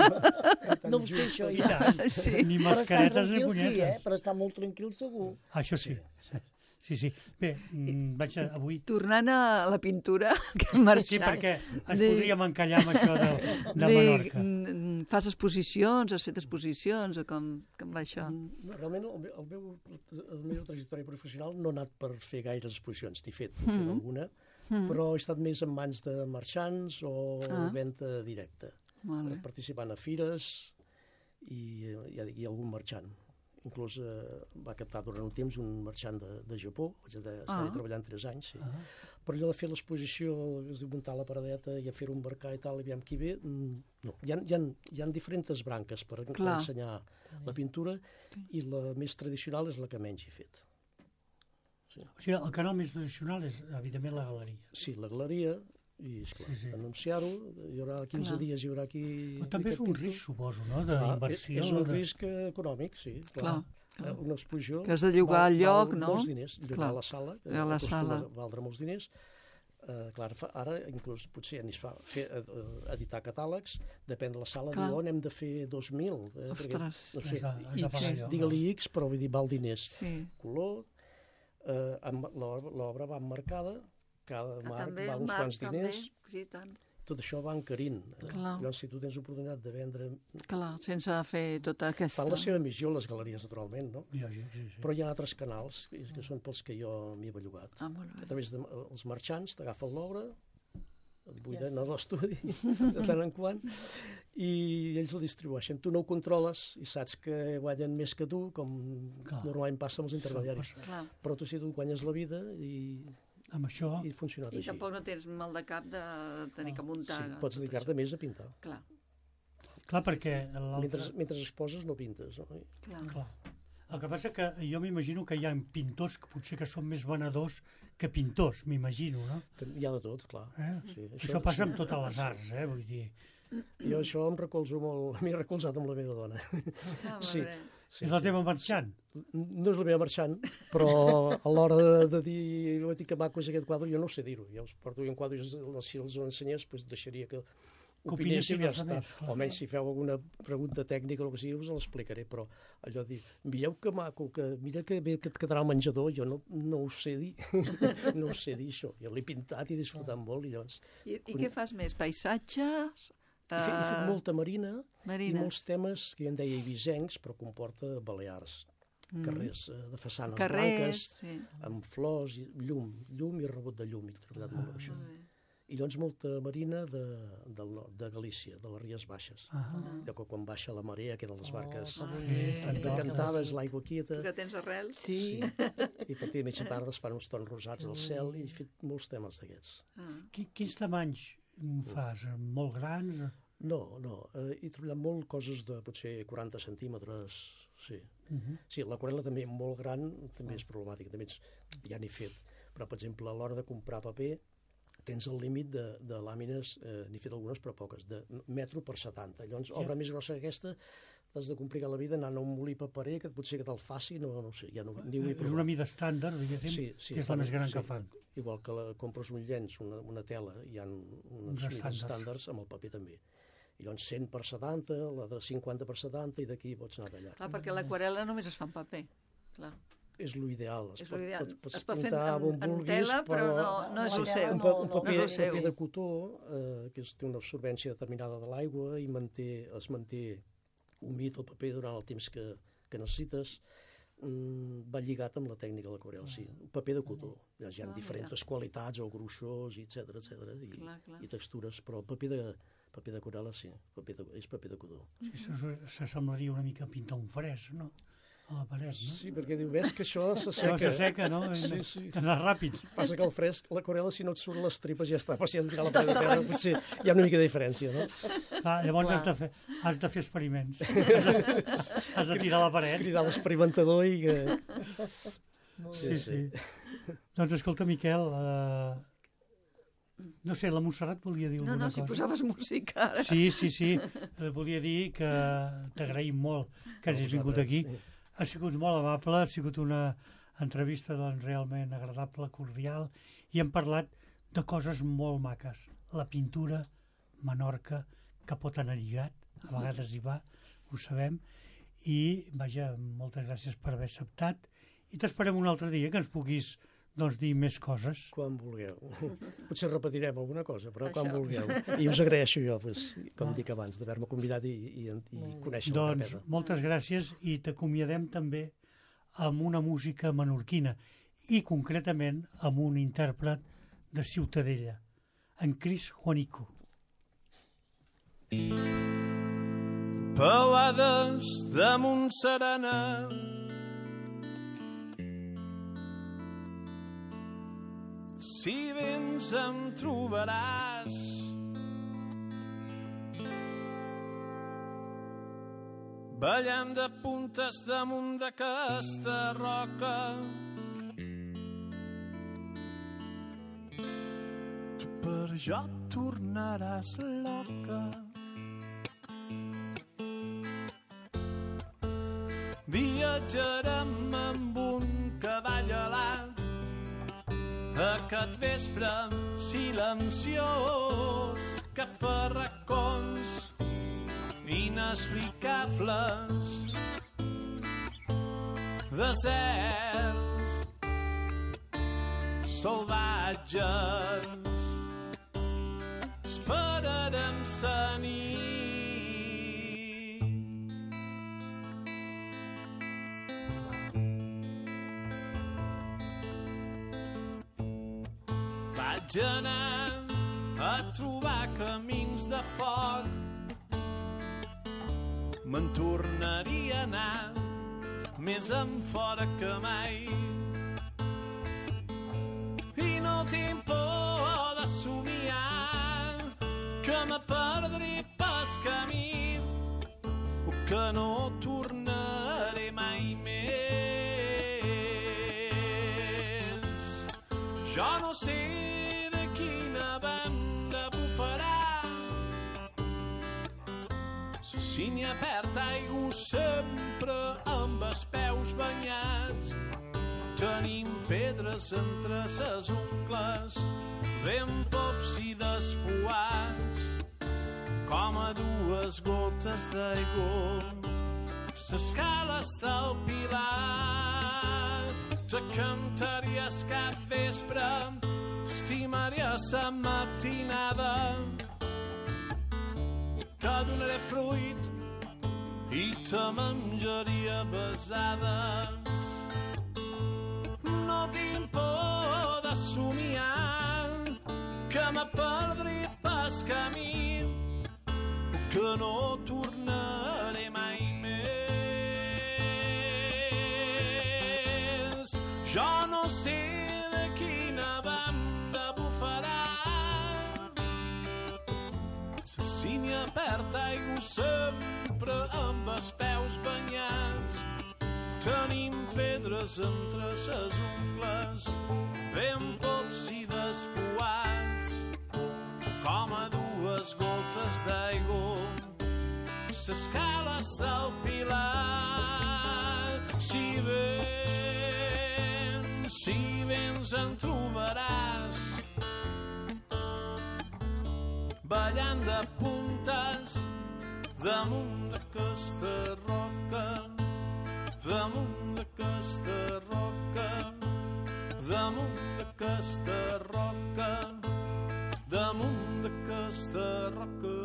Eh? No ho sé, això I ja. tant, Sí. ni Per estar mascaretes ni tranquil, sí, eh? punyetes. Per estar molt tranquil, segur. Això sí. Sí, sí. Bé, mm, vaig a, avui... Tornant a la pintura, que hem marxat. Sí, perquè ens Dic- podríem encallar amb això de, de Dic, Menorca. mm, fas exposicions, has fet exposicions, o com, com va això? No, realment el, meu- el meu, la meva trajectòria professional no ha anat per fer gaires exposicions, n'he fet, n'he Mm. fet alguna, però he estat més en mans de marxants o Ah. venda directa, Molt bé. participant a fires i, ja dic, i algun marxant. inclús eh, va captar durant un temps un marxant de, de Japó, vaig estar Ah. treballant tres anys, sí. Però allò de fer l'exposició, es diu muntar la paradeta i a fer-ho embarcar i tal, i aviam qui ve, mm, no. Hi ha, hi, ha, hi ha diferents branques per, per Clar. ensenyar la pintura i la més tradicional és la que menys he fet. O sigui, el canal més tradicional és, evidentment, la galeria. Sí, la galeria, i esclar, Sí, sí. anunciar-ho, hi haurà quinze Clar. dies, hi haurà aquí... Però també és aquest un pintor. risc, suposo, no?, Clar, d'inversió. és, és un de... risc econòmic, sí. Clar, Eh, Una exposició... Que has de llogar val- el lloc, val no? molts diners. Llogar Clar. la sala, que A la acostuma sala. a valdre molts diners. Eh, clar, fa, ara inclús potser ni es fa fer, eh, editar catàlegs, depèn de la sala, Clar. diu, oh, n'hem de fer dos mil. Eh, perquè, Ostres. no Has sé, de- has de X, pagar allò, digue-li X, però vull dir, val diners. Sí. Color, eh, amb- l'obra l'obra va emmarcada, cada Que marc també va el uns marc quants també, diners, sí, tant. tot això va encarint. Eh, Clar. Llavors, si tu tens oportunitat de vendre... Clar, sense fer tota aquesta... Fan la seva missió, les galeries, naturalment, no? Lògic, sí, sí. Però hi ha altres canals, que, que són pels que jo m'hi he bellugat. Ah, molt A bé. través dels marxants, t'agafen l'obra, et buiden a l'estudi, de tant en quant, i ells la distribueixen. Tu no ho controles i saps que guanyen més que tu, com Clar. normalment passa amb els intermediaris. Clar. Però tu sí, tu guanyes la vida i, Amb això, i funciona I així. tampoc no tens mal de cap de tenir que muntar... Sí, pots tot dedicar-te això. més a pintar. Clar, clar, perquè l'altre... Mentre, mentre exposes no pintes. No? clar. Clar. El que passa que jo m'imagino que hi ha pintors que potser que són més venedors que pintors, m'imagino, no? Hi ha de tot, clar. Eh? Sí, Això passa amb totes les arts, eh? Vull dir, Jo això em recolzo molt, m'he recolzat amb la meva dona. Ah, molt Sí. bé. Sí, és la sí. teva marxant. No és la meva marxant, però a l'hora de, de dir oh, que maco és aquest quadre, jo no sé dir-ho. Jo els porto un quadre i els- si els ensenyés, doncs deixaria que opinéssiu i ja els està. altres, clar. Almenys si feu alguna pregunta tècnica o el que sigui, us l'explicaré, però allò de dir, mireu que maco, que mira que bé que et quedarà al menjador, jo no, no ho sé dir. No ho sé dir, això. Jo l'he pintat i he disfrutat molt, i llavors... I, I què fas més? Paisatges? He fet, he fet Eh, molta marina marines. i molts temes que jo en deia ibisencs, però comporta balears. Carrers eh, de façanes Carrers, blanques, sí. amb flors, i llum, llum i rebot de llum. He treballat molt amb això. Molt bé. I llavors molta marina de, del nord, de Galícia, de les Ries Baixes. Ah, Allò que quan baixa la marea, que eren les barques que sí, sí, decantades, l'aigua quieta, Tu que tens arrels? Sí, i a partir de mitja tarda es fan uns tons rosats al cel, i he fet molts temes d'aquests. Ah. Qui- Quins tamanys fas? Molt grans? No, no, eh, he treballat molt coses de potser quaranta centímetres, sí. Uh-huh. Sí, l'aquarel·la també molt gran, també és problemàtica, també ets, ja n'he fet. Però, per exemple, a l'hora de comprar paper, tens el límit de, de làmines, eh, n'he fet algunes però poques, de metro per setanta. Llavors, obra més grossa que aquesta, t'has de complicar la vida anant a un molí paperer que potser que te'l faci, no, no ho sé, ja no, ni ho he És provat. una mida estàndard, diguéssim, Sí, sí, que és la fan- més gran sí. que fan. Igual que la, compres un llenç, una, una tela, hi ha unes Uns mides estàndards. estàndards amb el paper també. I llavors cent per setanta, la de cinquanta per setanta, i d'aquí pots anar tallant. Clar, perquè l'aquarel·la només es fa en paper. Clar. És l'ideal. Es És pot, l'ideal. pot, pots Es pot fer pintar en- on en vulguis, tela, però no- no és el seu. Un, No, pa, un no, paper, no és el seu. paper de cotó, eh, que es, té una absorbència determinada de l'aigua i manté, es manté humit el paper durant el temps que, que necessites, mm, va lligat amb la tècnica de l'aquarel, sí. Un paper de cotó. Hi ha, hi ha Ah, diferents qualitats, o gruixós, etcètera, etcètera, i, Clar, clar. i textures, però el paper de paper d'aquarel·la sí, paper de, és paper de cotó. Sí, se- s'assemblaria una mica a pintar un fresc, no? A la paret, no? Sí, perquè diu, ves que això Això s'asseca. se seca, no? Sí, sí. Anar ràpids. Passa que el fresc, l'aquarel·la, si no et surt les tripes ja està, però si has de tirar la paret de terra, potser hi ha una mica de diferència, no? Ah, llavors has de, fer, has de fer experiments. Has de, has de tirar la paret. Cridar l'experimentador i que... Sí, sí. Doncs escolta, Miquel, eh, no sé, la Montserrat volia dir No, alguna no, si cosa. posaves música ara. Sí, sí, sí. Eh, volia dir que t'agraïm molt que hagis vingut aquí. Sí. Ha sigut molt amable, ha sigut una entrevista doncs, realment agradable, cordial, i hem parlat de coses molt maques. La pintura, Menorca, que pot anar lligat, a vegades hi va, ho sabem, i, vaja, moltes gràcies per haver acceptat, i t'esperem un altre dia que ens puguis doncs, dir més coses. Quan vulgueu. Potser repetirem alguna cosa, però quan Això. vulgueu. I us agraeixo jo, pues, com dic abans, d'haver-me convidat i, i, i conèixer la Doncs carpeta. moltes gràcies i t'acomiadem també amb una música menorquina i concretament amb un intèrpret de Ciutadella, en Cris Juanico. Mm. Pelades damunt serena. Si vens em trobaràs. Ballant de puntes damunt d'aquesta roca. Tu per jo tornaràs loca. Viatjarem amb un cavall alat aquest vespre silenciós cap a racons inexplicables, deserts salvatges. Esperarem sa nit. Vaig anar a trobar camins de foc. Me'n tornaria a anar més enfora que mai. I no tinc por de somiar que me perdré pel camí o que no tornaré mai més. Jo no sé de quina banda bufarà. La sínia perd aigua sempre amb els peus banyats. Tenim pedres entre ses ungles, ben pops i despuats, com a dues gotes d'aigua. S'escales del Pilar, te cantaries cap vespre, estimaries la matinada. Te donaré fruit i te menjaria besades. No tinc por de somiar que me perdré pel camí o que no tornaré mai més. Jo no sé de quina banda bufarà. La sínia perd aigua sempre amb els peus banyats. Tenim pedres entre ses ungles, ben pops i despuats, com a dues gotes d'aigua. S'escales del Pilar. Si vens, si vens en trobaràs, ballant de puntes damunt d'aquesta roca, damunt d'aquesta roca, damunt d'aquesta roca, damunt d'aquesta roca.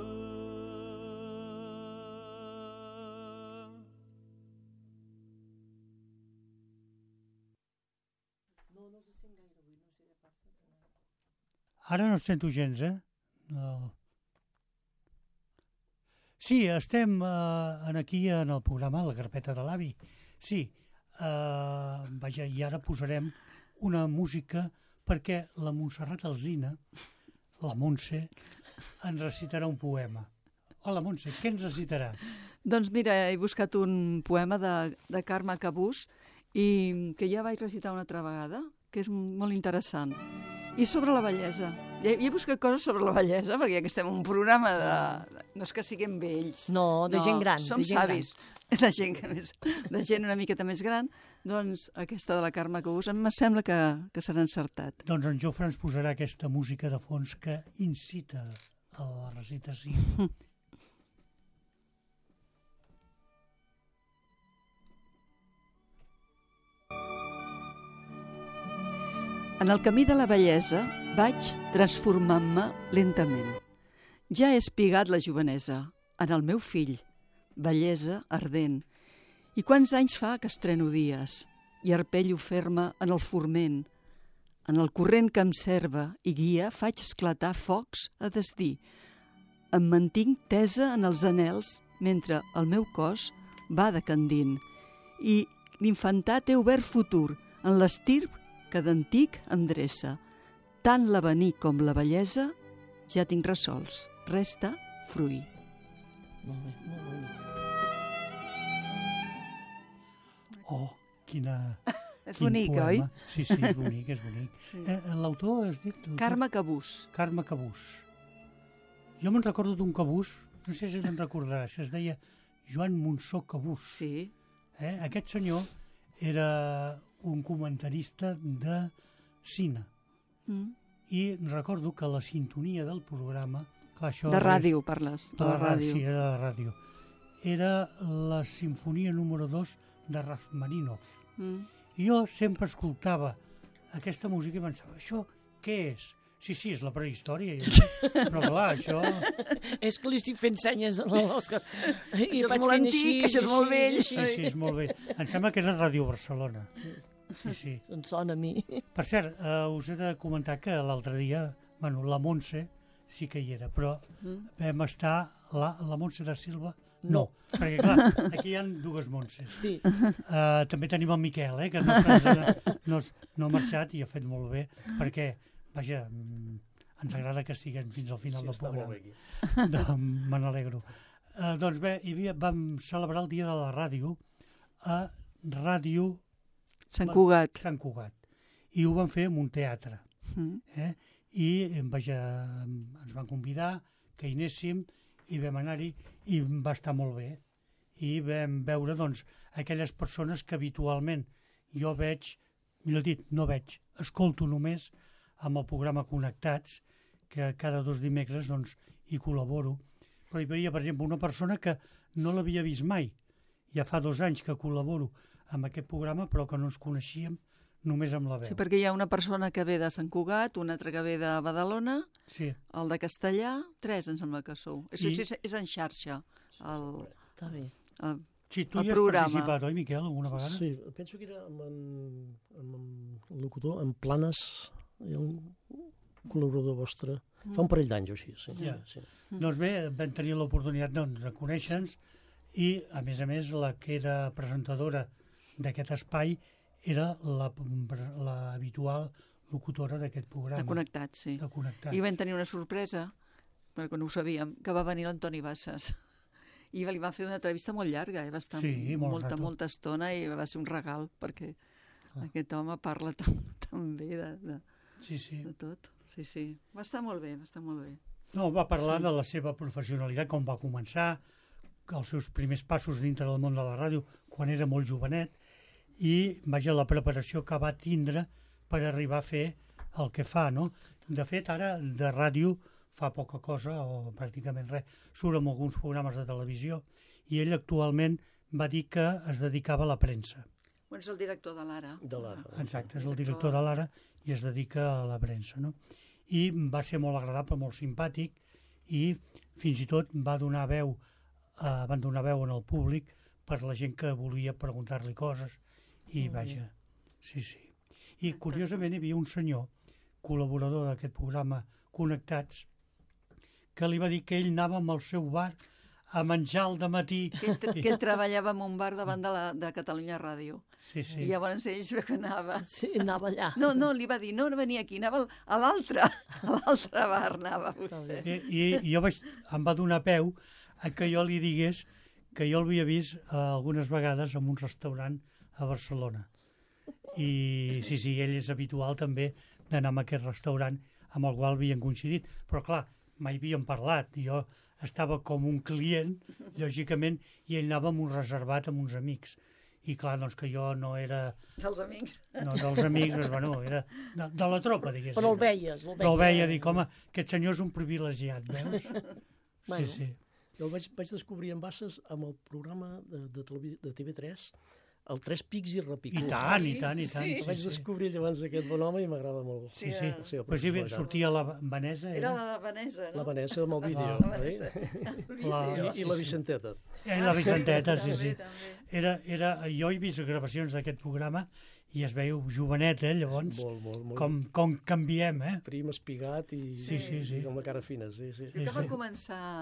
Ara no et sento gens, eh? No. Sí, estem eh, aquí en el programa, la carpeta de l'avi. Sí, eh, vaja, i ara posarem una música perquè la Montserrat Alsina, la Montse, ens recitarà un poema. Hola, Montse, què ens recitaràs? Doncs mira, he buscat un poema de, de Carme Cabús i que ja vaig recitar una altra vegada, que és molt interessant. I sobre la bellesa. He, he buscat coses sobre la bellesa, perquè ja que estem en un programa de... No és que siguem vells. No, de no, gent gran. Som de gent savis. Gran. De gent, més, de gent una miqueta més gran. Doncs aquesta de la Carme Cabús em sembla que, que serà encertat. Doncs en Jofre ens posarà aquesta música de fons que incita a la recitació. En el camí de la bellesa vaig transformant-me lentament. Ja he espigat la jovenesa en el meu fill, bellesa ardent. I quants anys fa que estreno dies i arpello ferma en el forment. En el corrent que em serva i guia faig esclatar focs a desdir. Em mantinc tesa en els anels mentre el meu cos va decandint. I l'infantat té obert futur en l'estirp que d'antic endreça. Tant l'avenir com la bellesa ja tinc resolts. Resta fruir. Molt bé, molt bonic. Oh, quina... És quin bonic, poema. oi? Sí, sí, és bonic, és bonic. Sí. Eh, L'autor has dit? L'autor? Carme Cabús. Carme Cabús. Jo me'n recordo d'un Cabús, no sé si te'n recordaràs, es deia Joan Monsó Cabús. Sí. Eh? Aquest senyor era un comentarista de cine. Mm. I recordo que la sintonia del programa... Clar, això De és- ràdio, parles. De la ràdio. Sí, era de la ràdio. Era la sinfonia número dos de Rachmaninoff. Mm. I jo sempre escoltava aquesta música i pensava, això què és? Sí, sí, és la prehistòria. I, però clar, això... És que li estic fent senyes a l'Òscar. I Això és vaig molt fent antic, així, això és molt així, vell. així. Sí, sí, és molt bé. Em sembla que era Ràdio Barcelona. Sí, sí. Em sona a mi. Per cert, eh, us he de comentar que l'altre dia, bueno, la Montse sí que hi era, però Mm. vam estar, la, la Montse de Silva, no, No. perquè clar, aquí hi ha dues Montses. Sí. Uh, també tenim el Miquel, eh, que no, s'ha- no, no ha marxat i ha fet molt bé, perquè, vaja, mm, ens agrada que estiguem fins al final Sí, del està molt programa. bé aquí. De, me n'alegro. Uh, doncs bé, hi havia, vam celebrar el dia de la ràdio a Ràdio Sant Cugat. Sant Cugat. I ho vam fer en un teatre. Mm. Eh? I eh, vaja, ens van convidar que hi anéssim i vam anar-hi i va estar molt bé. I vam veure doncs, aquelles persones que habitualment jo veig, millor dit, no veig, escolto només amb el programa Connectats, que cada dos dimecres doncs, hi col·laboro. Però hi havia, per exemple, una persona que no l'havia vist mai. Ja fa dos anys que col·laboro amb aquest programa, però que no ens coneixíem només amb la veu. Sí, perquè hi ha una persona que ve de Sant Cugat, una altra que ve de Badalona, Sí. el de Castellà, tres em sembla que sou. És, I- és, és en xarxa, el, Està bé. el, Sí, tu el hi has programa. participat, oi, Miquel, alguna vegada? Sí, penso que era amb, en, amb, amb el locutor, en Planes, hi ha un col·laborador vostre, fa un parell d'anys o així. Sí, Ja. sí, sí. Doncs bé, vam tenir l'oportunitat doncs, de conèixer-nos i, a més a més, la que era presentadora d'aquest espai era la, la habitual locutora d'aquest programa. de Connectats, sí. De Connectats. I vam tenir una sorpresa, perquè no ho sabíem, que va venir l'Antoni Bassas. I li va fer una entrevista molt llarga, eh? Va estar Sí, molt molta, rato. molta estona i va ser un regal, perquè aquest home parla tan, tan bé de, de, Sí, sí. de tot. Sí, sí. Va estar molt bé, va estar molt bé. No, va parlar de la seva professionalitat, com va començar, els seus primers passos dintre del món de la ràdio, quan era molt jovenet, i, vaja, la preparació que va tindre per arribar a fer el que fa, no? De fet, ara, de ràdio, fa poca cosa, o pràcticament res, surt en alguns programes de televisió, i ell actualment va dir que es dedicava a la premsa. Bueno, és el director de l'Ara. De l'Ara. Exacte, és el director de l'Ara i es dedica a la premsa, no? I va ser molt agradable, molt simpàtic, i fins i tot va donar veu, eh, van donar veu en el públic per la gent que volia preguntar-li coses, i vaja, sí, sí. I curiosament hi havia un senyor, col·laborador d'aquest programa Connectats, que li va dir que ell anava amb el seu bar a menjar al dematí. Que ell, que ell treballava en un bar davant de, la, de Catalunya Ràdio. Sí, sí. I llavors ell es veu que anava... Sí, anava allà. No, no, li va dir, no, no venia aquí, anava al- a l'altre, a l'altre bar anava vostè. I, i, i jo vaig, em va donar peu a que jo li digués que jo l'havia vist eh, algunes vegades en un restaurant a Barcelona. I sí, sí, ell és habitual també d'anar a aquest restaurant amb el qual havien coincidit. Però clar, mai havíem parlat. Jo estava com un client, lògicament, i ell anava amb un reservat amb uns amics. I clar, doncs que jo no era... Dels amics. No, dels amics, doncs, bueno, era de, de la tropa, diguéssim. Però el veies, el veies. Però el veia, dic, home, aquest senyor és un privilegiat, veus? Bueno. Sí, sí. Jo el vaig, vaig descobrir en Bassas amb el programa de, de, televi- de T V tres, el Tres Pics i Repicós. I tant, i tant, i tant. Sí. El vaig descobrir llavors aquest bon home i m'agrada molt. Sí, sí. Sí, La seva Pues sí, bé, personalitat. sortia la Vanessa, Era era, la de Vanessa, no? La Vanessa amb el vídeo. La La Vanessa. oi? la, I, I la Vicenteta. eh, la Vicenteta, sí, També, sí. també. Era, era, jo he vist gravacions d'aquest programa i es veieu jovenet, eh, llavors, Molt, molt, molt. com, com canviem, eh? Prim, espigat i, Sí, sí, sí. i amb la cara fina. Sí, sí. I que va començar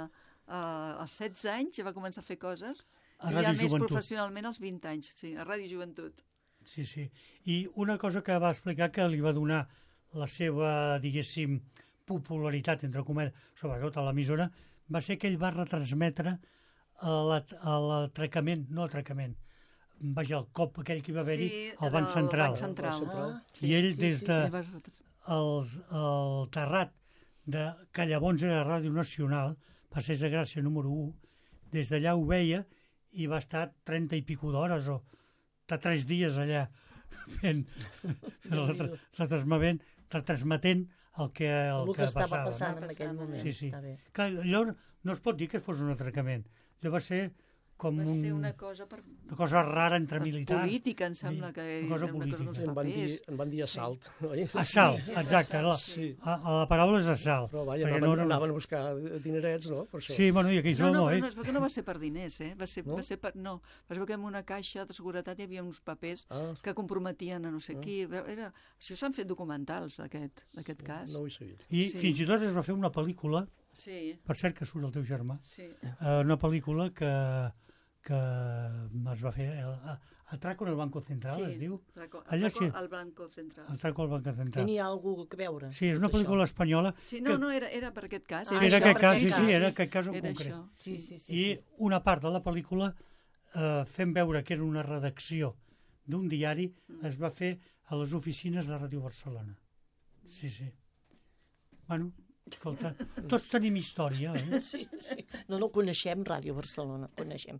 uh, als setze anys ja va començar a fer coses, A i ja Ràdio més Joventut. professionalment als vint anys, sí, a Ràdio Joventut. Sí, sí. I una cosa que va explicar que li va donar la seva, diguéssim, popularitat, entre cometes, sobretot a l'emissora, va ser que ell va retransmetre a l'at- a l'atracament, no atracament, vaja, el cop aquell que hi va haver-hi Sí, al Banc Central. Banc Central. Central. Ah, I ell des de Sí, va retras- els, el terrat de que llavors era Ràdio Nacional, Passeig de Gràcia número u, des d'allà ho veia i va estar trenta i pico d'hores o de tres dies allà fent, fent retra- retransmetent, retransmetent el que, el el que que estava passava. passant no? en aquell moment. Sí, sí. Està bé. Clar, allò no es pot dir que fos un atracament. Allò va ser com Va ser un, una cosa per... una cosa rara entre militars. política, em sembla que Una cosa era una cosa política. d'uns En van dir, papers. en van dir assalt, oi? Assalt, exacte. La, Sí. a, a la paraula és assalt. Però vaja, perquè anaven, no era- anaven a buscar dinerets, no? Per això. Sí, bueno, i aquells No, no, no, però eh? no, és perquè no va ser per diners, eh? Va ser, No? va ser per... No, va ser perquè en una caixa de seguretat hi havia uns papers Ah, que comprometien a no sé qui. Era... Això s'han fet documentals, d'aquest d'aquest cas. no ho he seguit. I Sí. fins i tot es va fer una pel·lícula, Sí, per cert que surt el teu germà, sí. eh, una pel·lícula que, que es va fer, el, a- Atraco en el Banco Central, sí. es diu? Atraco, Allò atraco sí. al Banco Central. Atraco al Banco Central. Tenia alguna cosa a veure. Sí, és una tot això. pel·lícula espanyola. Sí, no, que- no, era, era per aquest cas. Ah, Sí, era això, aquest per cas, aquest sí, sí, cas, era sí. aquest cas en Era concret. això. Sí, sí, sí. I sí. una part de la pel·lícula, eh, fent veure que era una redacció d'un diari, es va fer a les oficines de Ràdio Barcelona. Sí, sí. Bueno, escolta, tots tenim història, eh? Sí, sí. No, no coneixem Ràdio Barcelona, coneixem.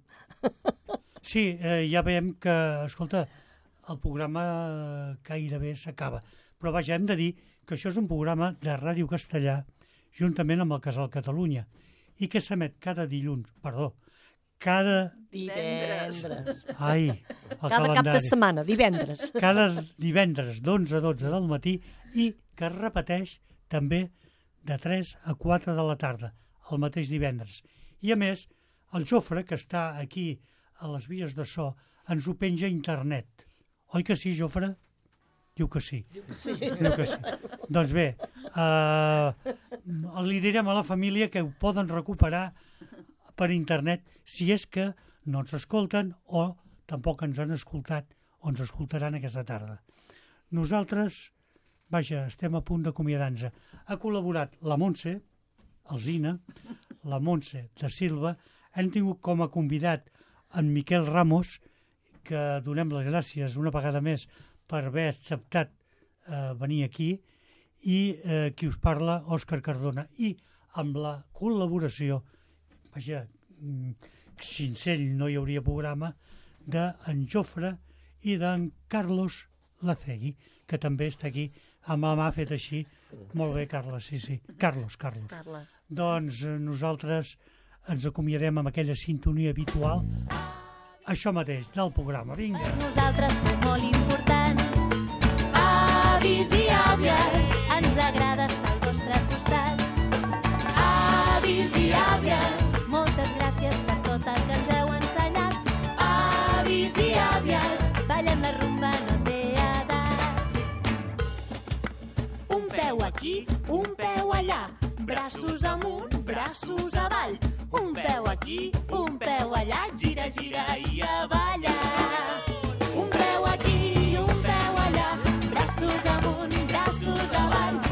Sí, eh, ja veiem que, escolta, el programa eh, gairebé s'acaba. Però vaja, hem de dir que això és un programa de Ràdio Castellà juntament amb el Casal Catalunya i que s'emet cada dilluns, perdó, cada... Divendres. Ai, el Cada cap de calendari. setmana, divendres. Cada divendres d'onze a dotze del matí i que es repeteix també de tres a quatre de la tarda, el mateix divendres. I a més, el Jofre, que està aquí a les vies de so, ens ho penja a internet. Oi que sí, Jofre? Diu que sí. Diu que sí. Diu que sí. Doncs bé, eh, li direm a la família que ho poden recuperar per internet si és que no ens escolten o tampoc ens han escoltat o ens escoltaran aquesta tarda. Nosaltres, vaja, estem a punt d'acomiadar-nos. Ha col·laborat la Montse, Alzina, la Montse de Silva, hem tingut com a convidat en Miquel Ramos, que donem les gràcies una vegada més per haver acceptat eh, venir aquí, i eh, qui us parla, Òscar Cardona, i amb la col·laboració, vaja, mm, sense ell no hi hauria programa, d'en Jofre i d'en Carlos Lacegui, que també està aquí, amb la mà fet així. Molt bé, Carles, sí, sí. Carlos, Carlos. Carles. Doncs eh, nosaltres ens acomiadem amb aquella sintonia habitual, això mateix, del programa. Vinga. Nosaltres som molt importants. Avis i àvies, ens agrada estar al vostre costat. Avis i àvies, moltes gràcies per tot el que ens heu ensenyat. Avis i àvies, ballem la rumba, no té edat. Un peu aquí, un peu allà, braços amunt, braços avall. Un peu aquí, un peu allà, gira, gira i a ballar. Un peu aquí, un peu allà, braços amunt, braços avall.